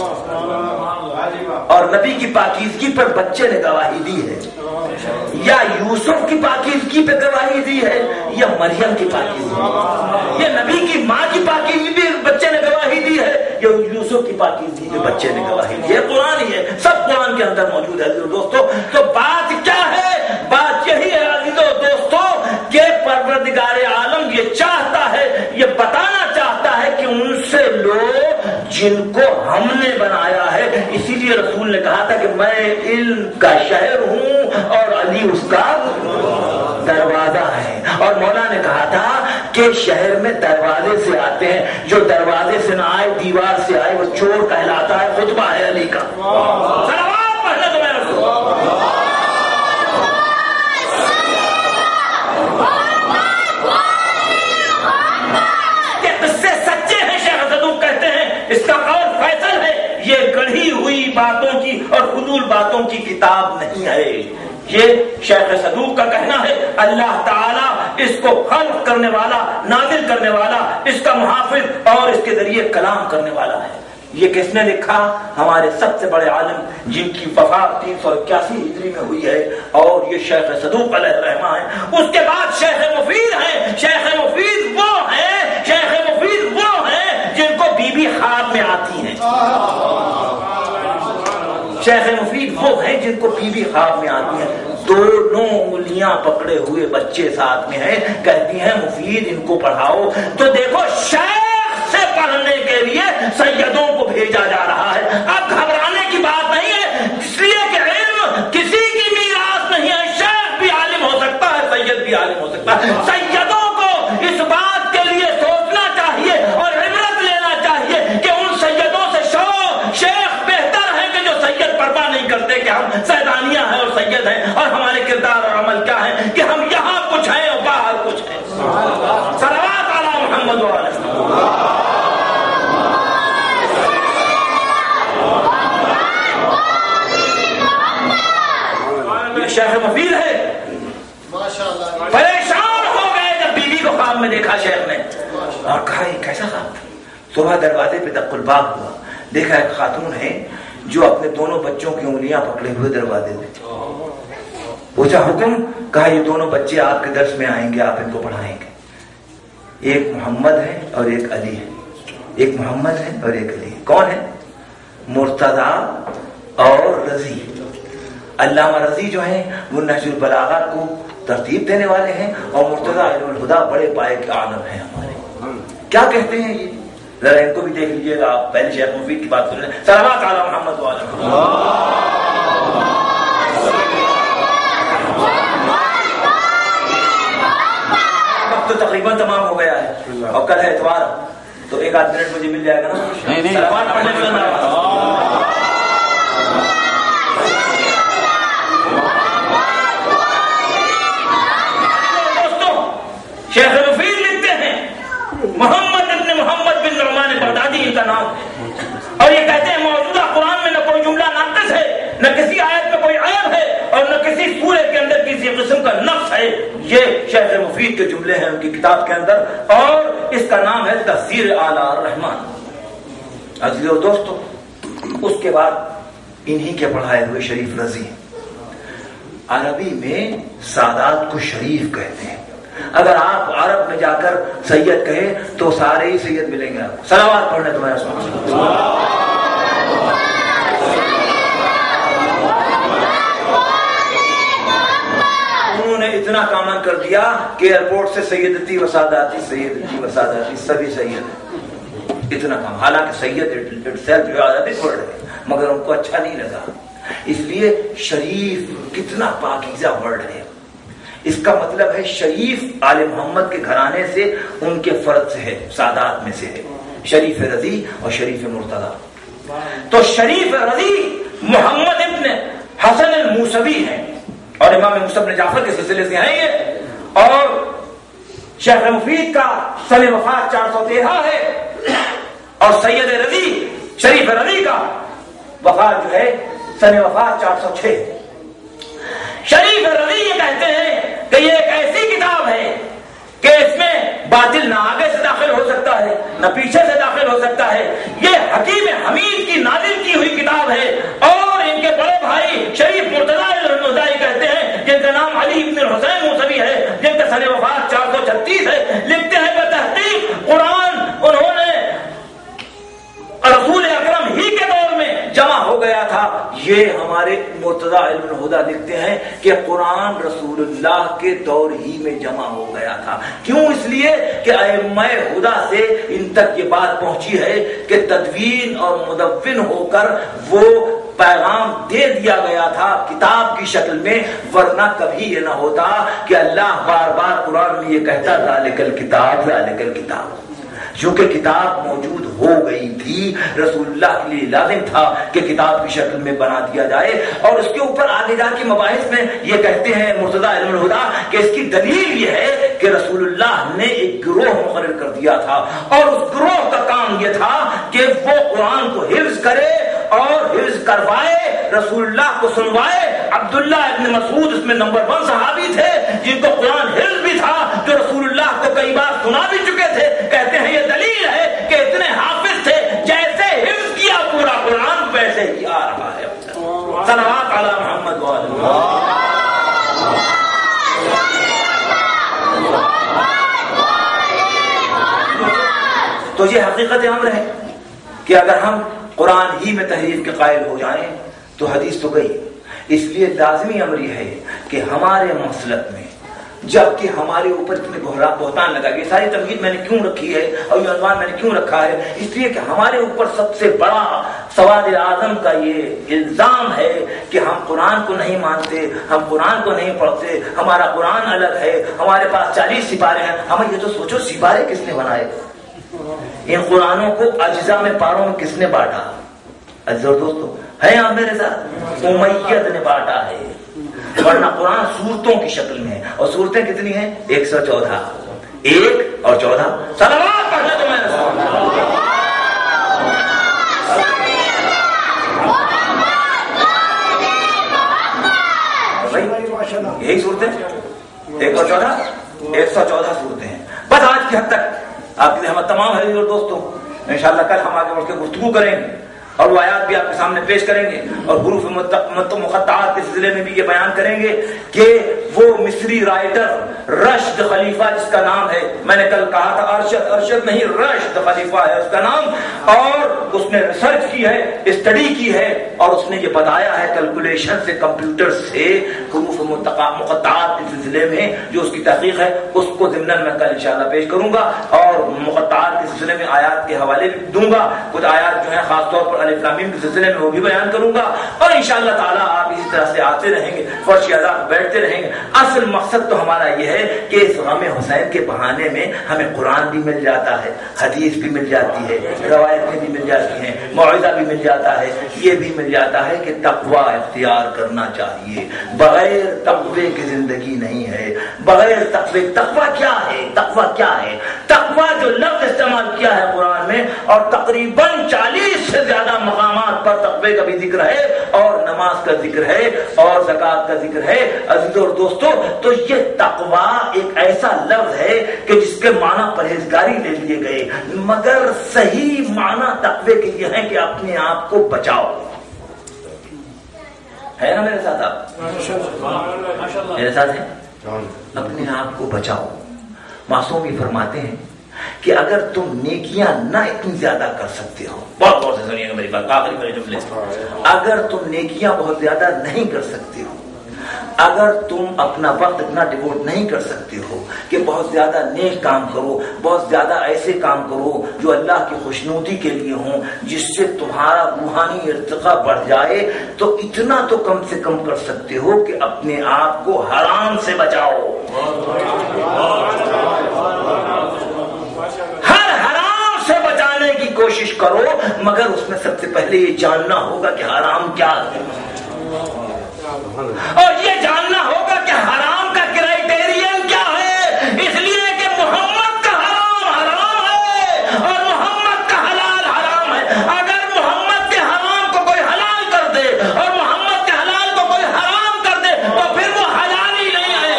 اور نبی کی پاکیزگی پر بچے نے گواہی دی ہے، یا یوسف کی پاکیزگی پہ گواہی دی ہے یا مریم کی پاکیزگی، یہ نبی کی ماں کی پاکیزگی پہ بچے نے گواہی دی ہے یا یوسف کی پاکیزگی پہ بچے نے گواہی دی ہے۔ قرآن ہی ہے، سب قرآن کے اندر موجود ہے دوستو۔ تو بات کیا ہے؟ بات یہی ہے عزیزو دوستو کہ پروردگار عالم یہ چاہتا ہے، یہ بتانا چاہتا ہے کہ ان سے لوگ جن کو ہم نے بنایا ہے، اسی لیے رسول نے کہا تھا کہ میں علم کا شہر ہوں اور علی اس کا دروازہ ہے، اور مولا نے کہا تھا کہ شہر میں دروازے سے آتے ہیں، جو دروازے سے نہ آئے دیوار سے آئے وہ چور کہلاتا ہے۔ خطبہ ہے علی کا۔ صلوات پڑھنے تو میں رسول کہ قصے سچے ہیں، شیخ صدوق کہتے ہیں اس کا قول فیصل ہے، یہ گڑھی ہوئی باتوں کی اور فضول باتوں کی کتاب نہیں ہے۔ یہ شیخ صدوق کا کہنا ہے، اللہ تعالیٰ اس کو خلق کرنے والا، نازل کرنے والا، اس کا محافظ اور اس کے ذریعے کلام کرنے والا ہے۔ یہ کس نے لکھا؟ ہمارے سب سے بڑے عالم جن کی وفات تین سو اکیاسی ہجری میں ہوئی ہے، اور یہ شیخ صدوق علیہ الرحمہ ہیں۔ اس کے بعد شیخ مفید ہیں۔ شیخ مفید وہ ہیں شیخ مفید وہ ہیں جن کو بی بی خواب میں آتی ہیں۔ شیخ مفید وہ ہیں جن کو بی بی خواب میں آتی ہیں، دونوں انگلیاں پکڑے ہوئے بچے ساتھ میں ہیں، کہتی ہیں مفید ان کو پڑھاؤ۔ تو دیکھو شیخ سے پڑھنے کے لیے سیدوں کو بھیجا جا رہا ہے۔ اب گھبرانے کی بات نہیں ہے، اس لیے کہ علم کسی کی میراث نہیں ہے۔ شیخ بھی عالم ہو سکتا ہے، سید بھی عالم ہو سکتا ہے۔ سیدوں کو اس بات کے لیے سوچنا چاہیے اور عبرت لینا چاہیے کہ ان سیدوں سے شو شیخ بہتر ہے کہ جو سید پرواہ نہیں کرتے کہ ہم سیدانیہ ہیں اور سید ہیں، اور ہمارے کردار اور عمل کیا ہے کہ ہم یہاں کچھ ہیں اور باہر کچھ ہیں۔ صلوات علی محمد و طویل ہے. پریشان ہو گئے جب بیوی کو خواب میں دیکھا شیخ نے اور کہا یہ کیسا خواب تھا. صبح دروازے پہ دق الباب ہوا, دیکھا ایک خاتون ہے جو اپنے دونوں بچوں کی انگلیاں پکڑے ہوئے دروازے پہ. پوچھا حکم, کہا یہ دونوں بچے آپ کے درس میں آئیں گے, آپ ان کو پڑھائیں گے. ایک محمد ہے اور ایک علی ہے. ایک محمد ہے اور ایک علی ہے. کون ہے؟ مرتضی اور رضی. علامہ رضی جو ہیں وہ نہج البلاغہ کو ترتیب دینے والے ہیں, اور مرتضی علم الہدا بڑے پائے کے عالم ہیں ہمارے. کیا کہتے ہیں یہ؟ ذرا ان کو بھی دیکھ لیجیے گا. آپ پہلے شیخ مفید کی بات سن لیں. صلوات علی محمد و علی محمد. وقت تو تقریباً تمام ہو گیا ہے اور کل ہے اتوار, تو ایک آدھ منٹ مجھے مل جائے گا نا صلوات پڑھنے میں. شیخ مفید لکھتے ہیں محمد ابن محمد بن نعمان بغدادی ان کا نام ہے, اور یہ کہتے ہیں موجودہ قرآن میں نہ کوئی جملہ ناقص ہے, نہ کسی آیت میں کوئی عیب ہے, اور نہ کسی سورے کے اندر کسی قسم کا نقص ہے. یہ شیخ مفید کے جملے ہیں ان کی کتاب کے اندر, اور اس کا نام ہے تفسیر اعلی الرحمان. عزیزو دوستو, اس کے بعد انہی کے پڑھائے ہوئے شریف رضی. عربی میں سادات کو شریف کہتے ہیں. اگر آپ عرب میں جا کر سید کہیں تو سارے ہی سید ملیں گے آپ. صلوات پڑھنے تمہارے سامنے. انہوں نے اتنا کامن کر دیا کہ ایئرپورٹ سے سیدتی و ساداتی سیدتی و ساداتی سبھی سید ہیں. اتنا کام, حالانکہ سید سیلف جو آزادی پڑھ رہے مگر ان کو اچھا نہیں لگا. اس لیے شریف کتنا پاکیزہ ورڈ ہے. اس کا مطلب ہے شریف آل محمد کے گھرانے سے, ان کے فرد سے ہے, سادات میں سے ہے. شریف رضی اور شریف مرتضی. تو شریف رضی محمد ابن حسن الموسوی ہیں, اور امام موسیٰ بن جعفر کے سلسلے سے ہیں یہ. اور شیخ مفید کا سن وفات چار سو تیرہ ہے, اور سید رضی شریف رضی کا وفات جو ہے سن وفات چار سو چھ. شریف رضی یہ کہتے ہیں کہ یہ ایک ایسی کتاب ہے کہ اس میں باطل نہ آگے سے داخل ہو سکتا ہے نہ پیچھے سے داخل ہو سکتا ہے. یہ حکیم حمید کی نازل کی ہوئی کتاب ہے, اور ان کے بڑے بھائی شریف مرتضی الموسوی کہتے ہیں, جن کا نام علی ابن الحسین موسوی ہے, جن کا سن وفات چار سو چھتیس ہے, لکھتے ہیں بتحقیق قرآن انہوں نے رسول اکرم ہی کے دور میں جمع ہو گیا تھا. یہ ہمارے مرتضی علم الہدا لکھتے ہیں کہ قرآن رسول اللہ کے دور ہی میں جمع ہو گیا تھا. کیوں؟ اس لیے کہ ائمہ ہدا سے ان تک یہ بات پہنچی ہے کہ تدوین اور مدون ہو کر وہ پیغام دے دیا گیا تھا کتاب کی شکل میں, ورنہ کبھی یہ نہ ہوتا کہ اللہ بار بار قرآن میں یہ کہتا ذالک الکتاب ذالک الکتاب. چونکہ کتاب موجود ہو گئی تھی, رسول اللہ کے لیے لازم تھا کہ کتاب کی شکل میں بنا دیا جائے. اور اس کے اوپر آگے جا کے مباحث میں یہ کہتے ہیں مرتضی علم الہدا کہ اس کی دلیل یہ ہے کہ رسول اللہ نے ایک گروہ مقرر کر دیا تھا, اور اس گروہ کا کام یہ تھا کہ وہ قرآن کو حفظ کرے اور حفظ کروائے, رسول اللہ کو سنوائے. عبداللہ ابن مسعود اس میں نمبر ون صحابی تھے جن کو قرآن حفظ بھی تھا, جو رسول اللہ کو کئی بار سنا بھی چکے تھے. کہتے ہیں یہ دلیل ہے کہ اتنے حافظ تھے, جیسے حفظ کیا پورا قرآن ویسے ہی آ رہا ہے. صلوات علی محمد و علی محمد. تو یہ حقیقت امر ہے کہ اگر ہم قرآن ہی میں تحریف کے قائل ہو جائیں تو حدیث تو گئی. اس لیے لازمی امر یہ ہے کہ ہمارے مسلک میں جبکہ ہمارے اوپر اتنے بہتان لگا, یہ ساری تمہید میں نے کیوں رکھی ہے اور یہ عنوان میں نے کیوں رکھا ہے, اس لیے کہ ہمارے اوپر سب سے بڑا سواد اعظم کا یہ الزام ہے کہ ہم قرآن کو نہیں مانتے, ہم قرآن کو نہیں پڑھتے, ہمارا قرآن الگ ہے, ہمارے پاس چالیس سپارے ہیں. ہمیں یہ تو سوچو سپارے کس نے بنائے, ان قرآنوں کو اجزاء میں پاروں میں کس نے بانٹا؟ عزیز اور دوستو ہے آپ میرے ساتھ, امیت نے بانٹا ہے, ورنہ قرآن صورتوں کی شکل میں ہے. اور صورتیں کتنی ہیں؟ ایک سو چودہ, ایک اور چودہ. صلوات پڑھنے تو میں نے یہی صورتیں ایک سو چودہ ایک سو چودہ صورتیں ہیں بس آج کی حد تک آپ کی رحمت تمام ہے اور دوستوں انشاءاللہ کل ہم آگے بڑھ کے گفتگو کریں گے اور وہ آیات بھی آپ کے سامنے پیش کریں گے اور حروف مقطعات کے سلسلے میں بھی یہ بیان کریں گے کہ وہ مصری رائٹر رشد خلیفہ جس کا نام ہے میں نے کل کہا تھا ارشد ارشد نہیں رشد خلیفہ ہے اس کا نام اور اس نے ریسرچ کی ہے اسٹڈی کی ہے اور اس نے یہ بتایا ہے کیلکولیشن سے کمپیوٹر سے حروف مقطعات کے سلسلے میں جو اس کی تحقیق ہے اس کو ضمن میں کل انشاءاللہ پیش کروں گا اور مقطعات کے سلسلے میں آیات کے حوالے بھی دوں گا کچھ آیات جو ہیں خاص طور پر الف لام میم کے سلسلے میں وہ بھی بیان کروں گا اور انشاءاللہ تعالی آپ اسی طرح سے آتے رہیں گے فرش آزاد بیٹھتے رہیں گے اصل مقصد تو ہمارا یہ ہے کہ اس غم حسین کے بہانے میں ہمیں قرآن بھی مل جاتا ہے حدیث بھی مل جاتی ہے روایتیں بھی مل جاتی ہیں موعظہ بھی مل جاتا ہے یہ بھی مل جاتا ہے کہ تقوی اختیار کرنا چاہیے بغیر تقوی کی زندگی نہیں ہے بغیر تقوی تقوی کیا ہے تقوی کیا ہے تقوی جو لفظ استعمال کیا ہے قرآن میں اور تقریباً چالیس سے زیادہ مقامات پر تقوی کا بھی ذکر ہے اور نماز کا ذکر ہے اور زکوٰۃ کا ذکر ہے عزیزو اور دوستو تو یہ تقوی ایک ایسا لفظ ہے کہ جس کے معنی پرہیزگاری لے لیے گئے مگر صحیح معنی تقوی کے یہ ہے کہ اپنے آپ کو بچاؤ ہے نا میرے ساتھ آپ میرے ساتھ ہیں اپنے آپ کو بچاؤ معصوم یہ فرماتے ہیں کہ اگر تم نیکیاں نہ اتنی زیادہ کر سکتے ہو بہت غور سے سنیے گا میری بات آخری میرے جملے اگر تم نیکیاں بہت زیادہ نہیں کر سکتے ہو اگر تم اپنا وقت اتنا ڈیوٹ نہیں کر سکتے ہو کہ بہت زیادہ نیک کام کرو بہت زیادہ ایسے کام کرو جو اللہ کی خوشنودی کے لیے ہوں جس سے تمہارا روحانی ارتقا بڑھ جائے تو اتنا تو کم سے کم کر سکتے ہو کہ اپنے آپ کو حرام سے بچاؤ ہر حرام سے بچانے کی کوشش کرو مگر اس میں سب سے پہلے یہ جاننا ہوگا کہ حرام کیا ہے اور یہ جاننا ہوگا کہ حرام کا کرائیٹیرین کیا ہے اس لیے کہ محمد کا حرام حرام ہے اور محمد کا حلال حرام ہے اگر محمد کے حرام کو کوئی حلال کر دے اور محمد کے حلال کو کوئی حرام کر دے تو پھر وہ حلال ہی نہیں ہے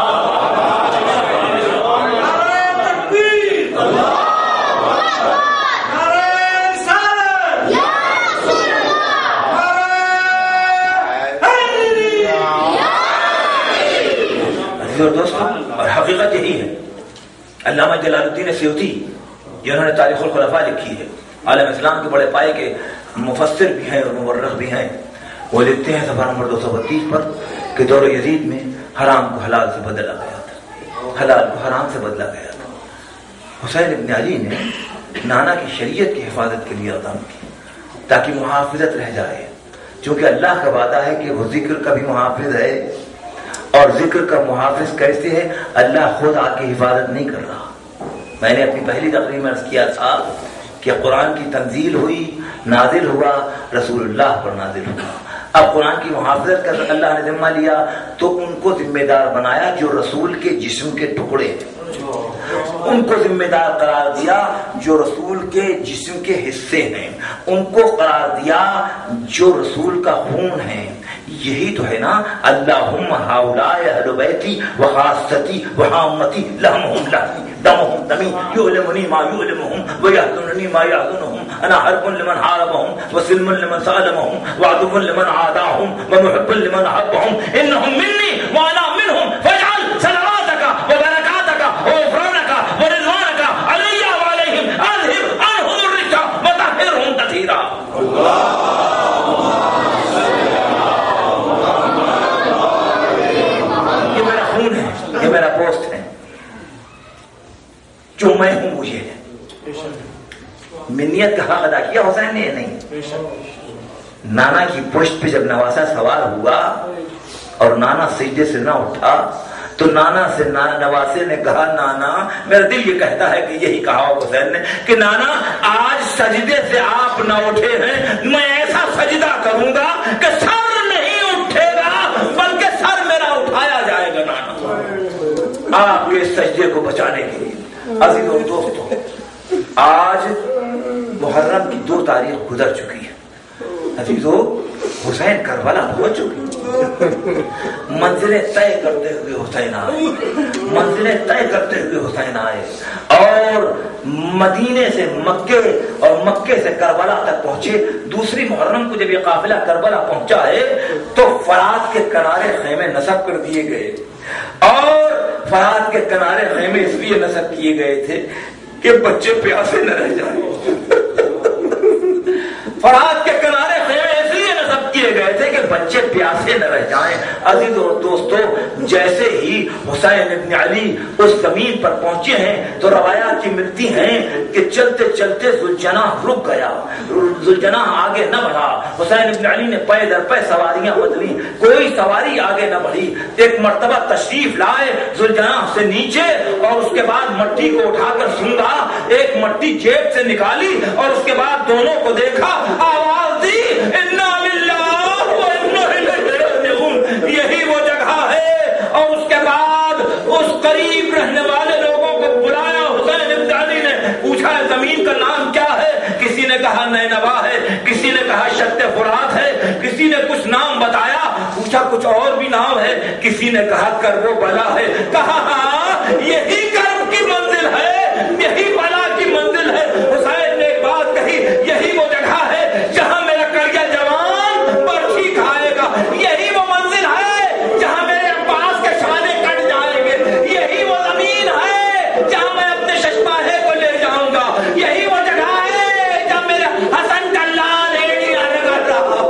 اور دوستوں اور حقیقت یہی ہے علامہ جلال الدین سیوطی جنہوں نے تاریخ الخلفاء لکھی ہے عالم اسلام کے بڑے پائے کے مفسر بھی ہیں اور مورخ بھی ہیں وہ لکھتے ہیں صفحہ نمبر دو سو بتیس پر کہ دور یزید میں حرام کو حلال سے بدلا گیا تھا حلال کو حرام سے بدلا گیا تھا حسین ابن علی نے نانا کی شریعت کی حفاظت کے لیے اقدام کی تاکہ محافظت رہ جائے چونکہ اللہ کا وعدہ ہے کہ وہ ذکر کا بھی محافظ ہے اور ذکر کا محافظ کیسے ہے اللہ خود آ کے حفاظت نہیں کر رہا میں نے اپنی پہلی تقریر میں عرض کیا تھا کہ قرآن کی تنزیل ہوئی نازل ہوا رسول اللہ پر نازل ہوا اب قرآن کی محافظت کا اللہ نے ذمہ لیا تو ان کو ذمہ دار بنایا جو رسول کے جسم کے ٹکڑے ان کو ذمہ دار قرار دیا جو رسول کے جسم کے حصے ہیں ان کو قرار دیا جو رسول کا خون ہے یہی تو ہے نا اللہم ہؤلاء اہل بیتی وخاصتی وعامتی لہمہم لہمی دمہم دمی یعلمنی ما یعلمہم ویحزننی ما یحزنہم انا حرب لمن حاربہم وسلم لمن سالمہم وعدو لمن عاداہم ومحب لمن احبہم انہم منی وانا منہم فاجعل صلواتک وبرکاتک وغفرانک ورضوانک علی وعلیہم اذہب عنہم الرجس وطہرہم تطہیرا یہ میرا پوسٹ ہے جو میں ہوں وہ یہ ہے منیت کا حق ادا کیا حسین نے نہیں نانا کی پشت پہ جب نواسا سوار ہوا اور نانا سجدے سے نہ اٹھا تو نانا سے نواسے نے کہا نانا میرا دل یہ کہتا ہے کہ یہی کہا حسین نے کہ نانا آج سجدے سے آپ نہ اٹھے ہیں میں ایسا سجدہ کروں گا کہ سر نہیں اٹھے گا بلکہ سر میرا اٹھایا جائے گا نانا آپ کے سجدے کو بچانے کے لیے عزیز اور دوستوں آج محرم کی دو تاریخ گزر چکی ہے عزیزو حسین کربلا ہو چکی، منزلیں طے کرتے ہوئے حسین آئے، منزلیں طے کرتے ہوئے حسین آئے اور مدینے سے مکے اور مکے سے کربلا تک پہنچے۔ دوسری محرم کو جب یہ قافلہ کربلا پہنچا ہے تو فرات کے کنارے خیمے نصب کر دیے گئے، اور فرات کے کنارے خیمے اس لیے نصب کیے گئے تھے کہ بچے پیاسے نہ رہ جائیں۔ فرات کے کنارے خیمے اس لیے نصب کیے گئے تھے کہ بچے پیاسے نہ رہ جائیں۔ عزیز اور دوستو، جیسے ہی حسین ابن علی اس زمین پر پہنچے ہیں تو روایات کی ملتی ہیں کہ چلتے چلتے ذوالجناح رک گیا، ذوالجناح آگے نہ بڑھا۔ حسین ابن علی نے پے در پے سواریاں بدلی، کوئی سواری آگے نہ بڑھی۔ ایک مرتبہ تشریف لائے ذوالجناح سے نیچے اور اس کے بعد مٹی کو اٹھا کر سونگا، ایک مٹی جیب سے نکالی اور اس کے بعد دونوں کو دیکھا، آواز دی انا للہ و انا الیہ راجعون، یہی وہ جگہ ہے۔ اور اس کے بعد اس قریب رہنے والے لوگوں کو بلایا، حسین ابن علی نے پوچھا زمین کا نام کیا ہے؟ کسی نے کہا نینوا ہے، کسی نے کہا شط فرات ہے، کسی نے کچھ نام بتایا، پوچھا کچھ اور بھی نام ہے، کسی نے کہا کرب و بلا ہے، کہا ہاں یہی کرب کی منزل ہے، یہی بلا کی منزل ہے۔ حسین نے ایک بات کہی، یہی وہ جگہ ہے جہاں میرا کریا جوان برچھی کھائے گا، یہی وہ منزل ہے جہاں میرے عباس کے شانے کٹ جائیں گے، یہی وہ زمین ہے جہاں میں اپنے ششماہے کو لے جاؤں گا، یہی وہ جگہ ہے جہاں میرے حسن کا لال ایڑیاں رگڑ رہا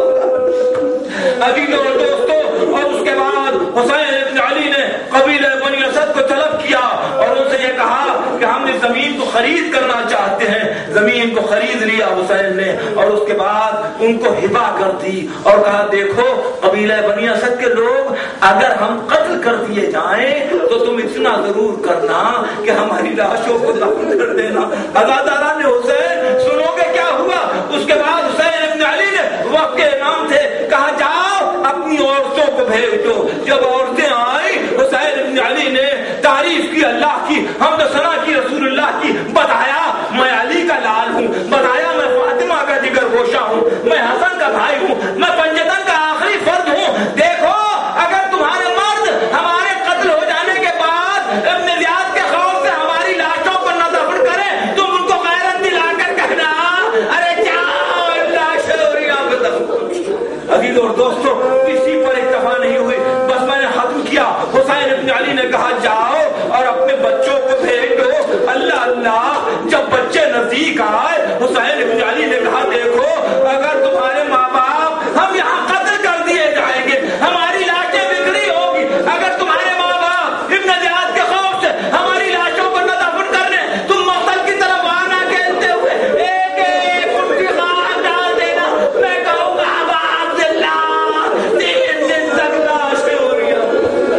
ہوگا۔ ابھی تو دوستو، اور اس کے بعد حسین ابن علی نے قبیلہ بنی اسد کو طلب کیا اور ان سے یہ کہا کہ ہم اس زمین کو خرید کرنا چاہتے ہیں۔ زمین کو خرید لیا حسین نے اور اس کے بعد ان کو ہبا کر دی اور کہا دیکھو قبیلہ بنی اسد کے لوگ، اگر ہم قتل کر دیے جائیں تو تم اتنا ضرور کرنا کہ ہماری لاشوں کو دفن کر دینا۔ ازاداران حسین سنو گے کیا ہوا؟ اس کے بعد حسین ابن علی نے وقت کے امام تھے، کہا جاؤ اپنی عورتوں کو بھیج دو۔ جب عورتیں آئی حسین ابن علی نے تعریف کی اللہ کی، حمد و ثنا کی رسول اللہ کی، بتایا میں علی کا لال ہوں، بتایا میں فاطمہ کا جگر گوشہ ہوں، میں حسن کا بھائی ہوں، میں پنجتن کا آخری فرد ہوں۔ دیکھو اگر تمہارے مرد ہمارے قتل ہو جانے کے بعد ابن زیاد کے خوف سے ہماری لاشوں کو نہ دفن کریں، تم ان کو غیرت دلا کر کہنا ارے جاؤ لاشیں اور یہاں پہ دفن۔ عزیز اور دوستو، کسی پر اتفاق نہیں ہوئی، بس میں نے ختم کیا۔ حسین ابن علی نے کہا جاؤ اور اپنے بچوں کو بھیج دو۔ اللہ اللہ، جب بچے نزدیک آئے حسین ابن علی نے کہا دیکھو اگر تمہارے ماں باپ ہم یہاں قتل کر دیے جائیں گے، ہماری لاشیں بکھری ہوگی، اگر تمہارے ماں باپ ابن زیاد کے خوف سے ہماری لاشوں کو نہ دفن کرنے، تم مقتل کی طرف آنا کہتے ہوئے ایک ایک مٹھی خاک ڈال دینا، میں کہوں گا عبد اللہ تین دن تک لاشیں ہو رہی ہیں۔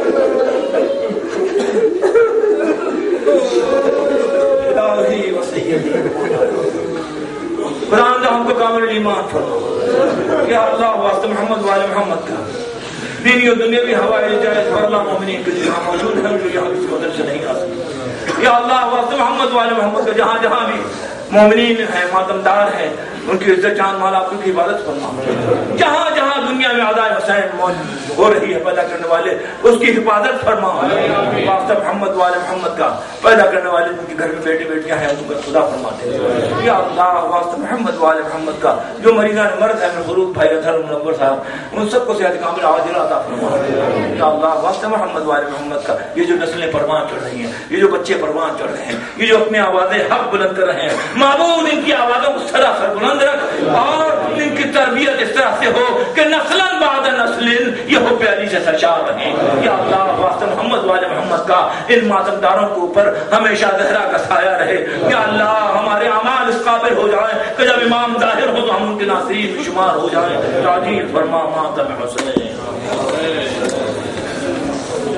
قرآن ہم کو کامل ایمان فرما، یا اللہ واسطہ محمد والے محمد کا دینی و دنیاوی ہوائی جائز پر اللہ مومنین کے جہاں موجود ہیں جو یہاں کسی مدد سے نہیں آ سکتے۔ یا اللہ واسطہ محمد والے محمد کا جہاں جہاں بھی مومنین ہیں، ماتمدار ہیں، ان کی عزت جان مال آپ کی عبادت فرما۔ جہاں جہاں دنیا میں اعدائے حسین ہو رہی ہے پیدا کرنے والے اس کی حفاظت فرما۔ واسطہ محمد والے محمد کا پیدا کرنے والے جن کے گھر میں بیٹے بیٹیاں ہیں ان پر خدا فرما دے۔ یا اللہ واسطہ محمد والے محمد کا جو مریضان مرد ہیں غروب بھائی اظہر منور صاحب ان سب کو صحت کامل عاجلہ عطا فرما۔ یا اللہ واسطہ محمد والے محمد کا یہ جو نسلیں پروان چڑھ رہی ہیں، یہ جو بچے پروان چڑھ رہے ہیں، یہ جو اپنی آوازیں حق بلند کر رہے ہیں، معبود ان کی آوازوں کو سراسر بلند رکھ اور ان کی تربیت اس طرح سے ہو کہ نسلاً بعد نسل یہ حب علی سے سرشار رہیں۔ یا اللہ واسطہ محمد والے محمد کا ان ماتمداروں کے اوپر ہمیشہ زہرا کا سایہ رہے۔ یا اللہ ہمارے اعمال اس قابل ہو جائیں کہ جب امام ظاہر ہو تو ہم ان کے ناصرین میں شمار ہو جائیں۔ تعجیل فرما ماتم حسین۔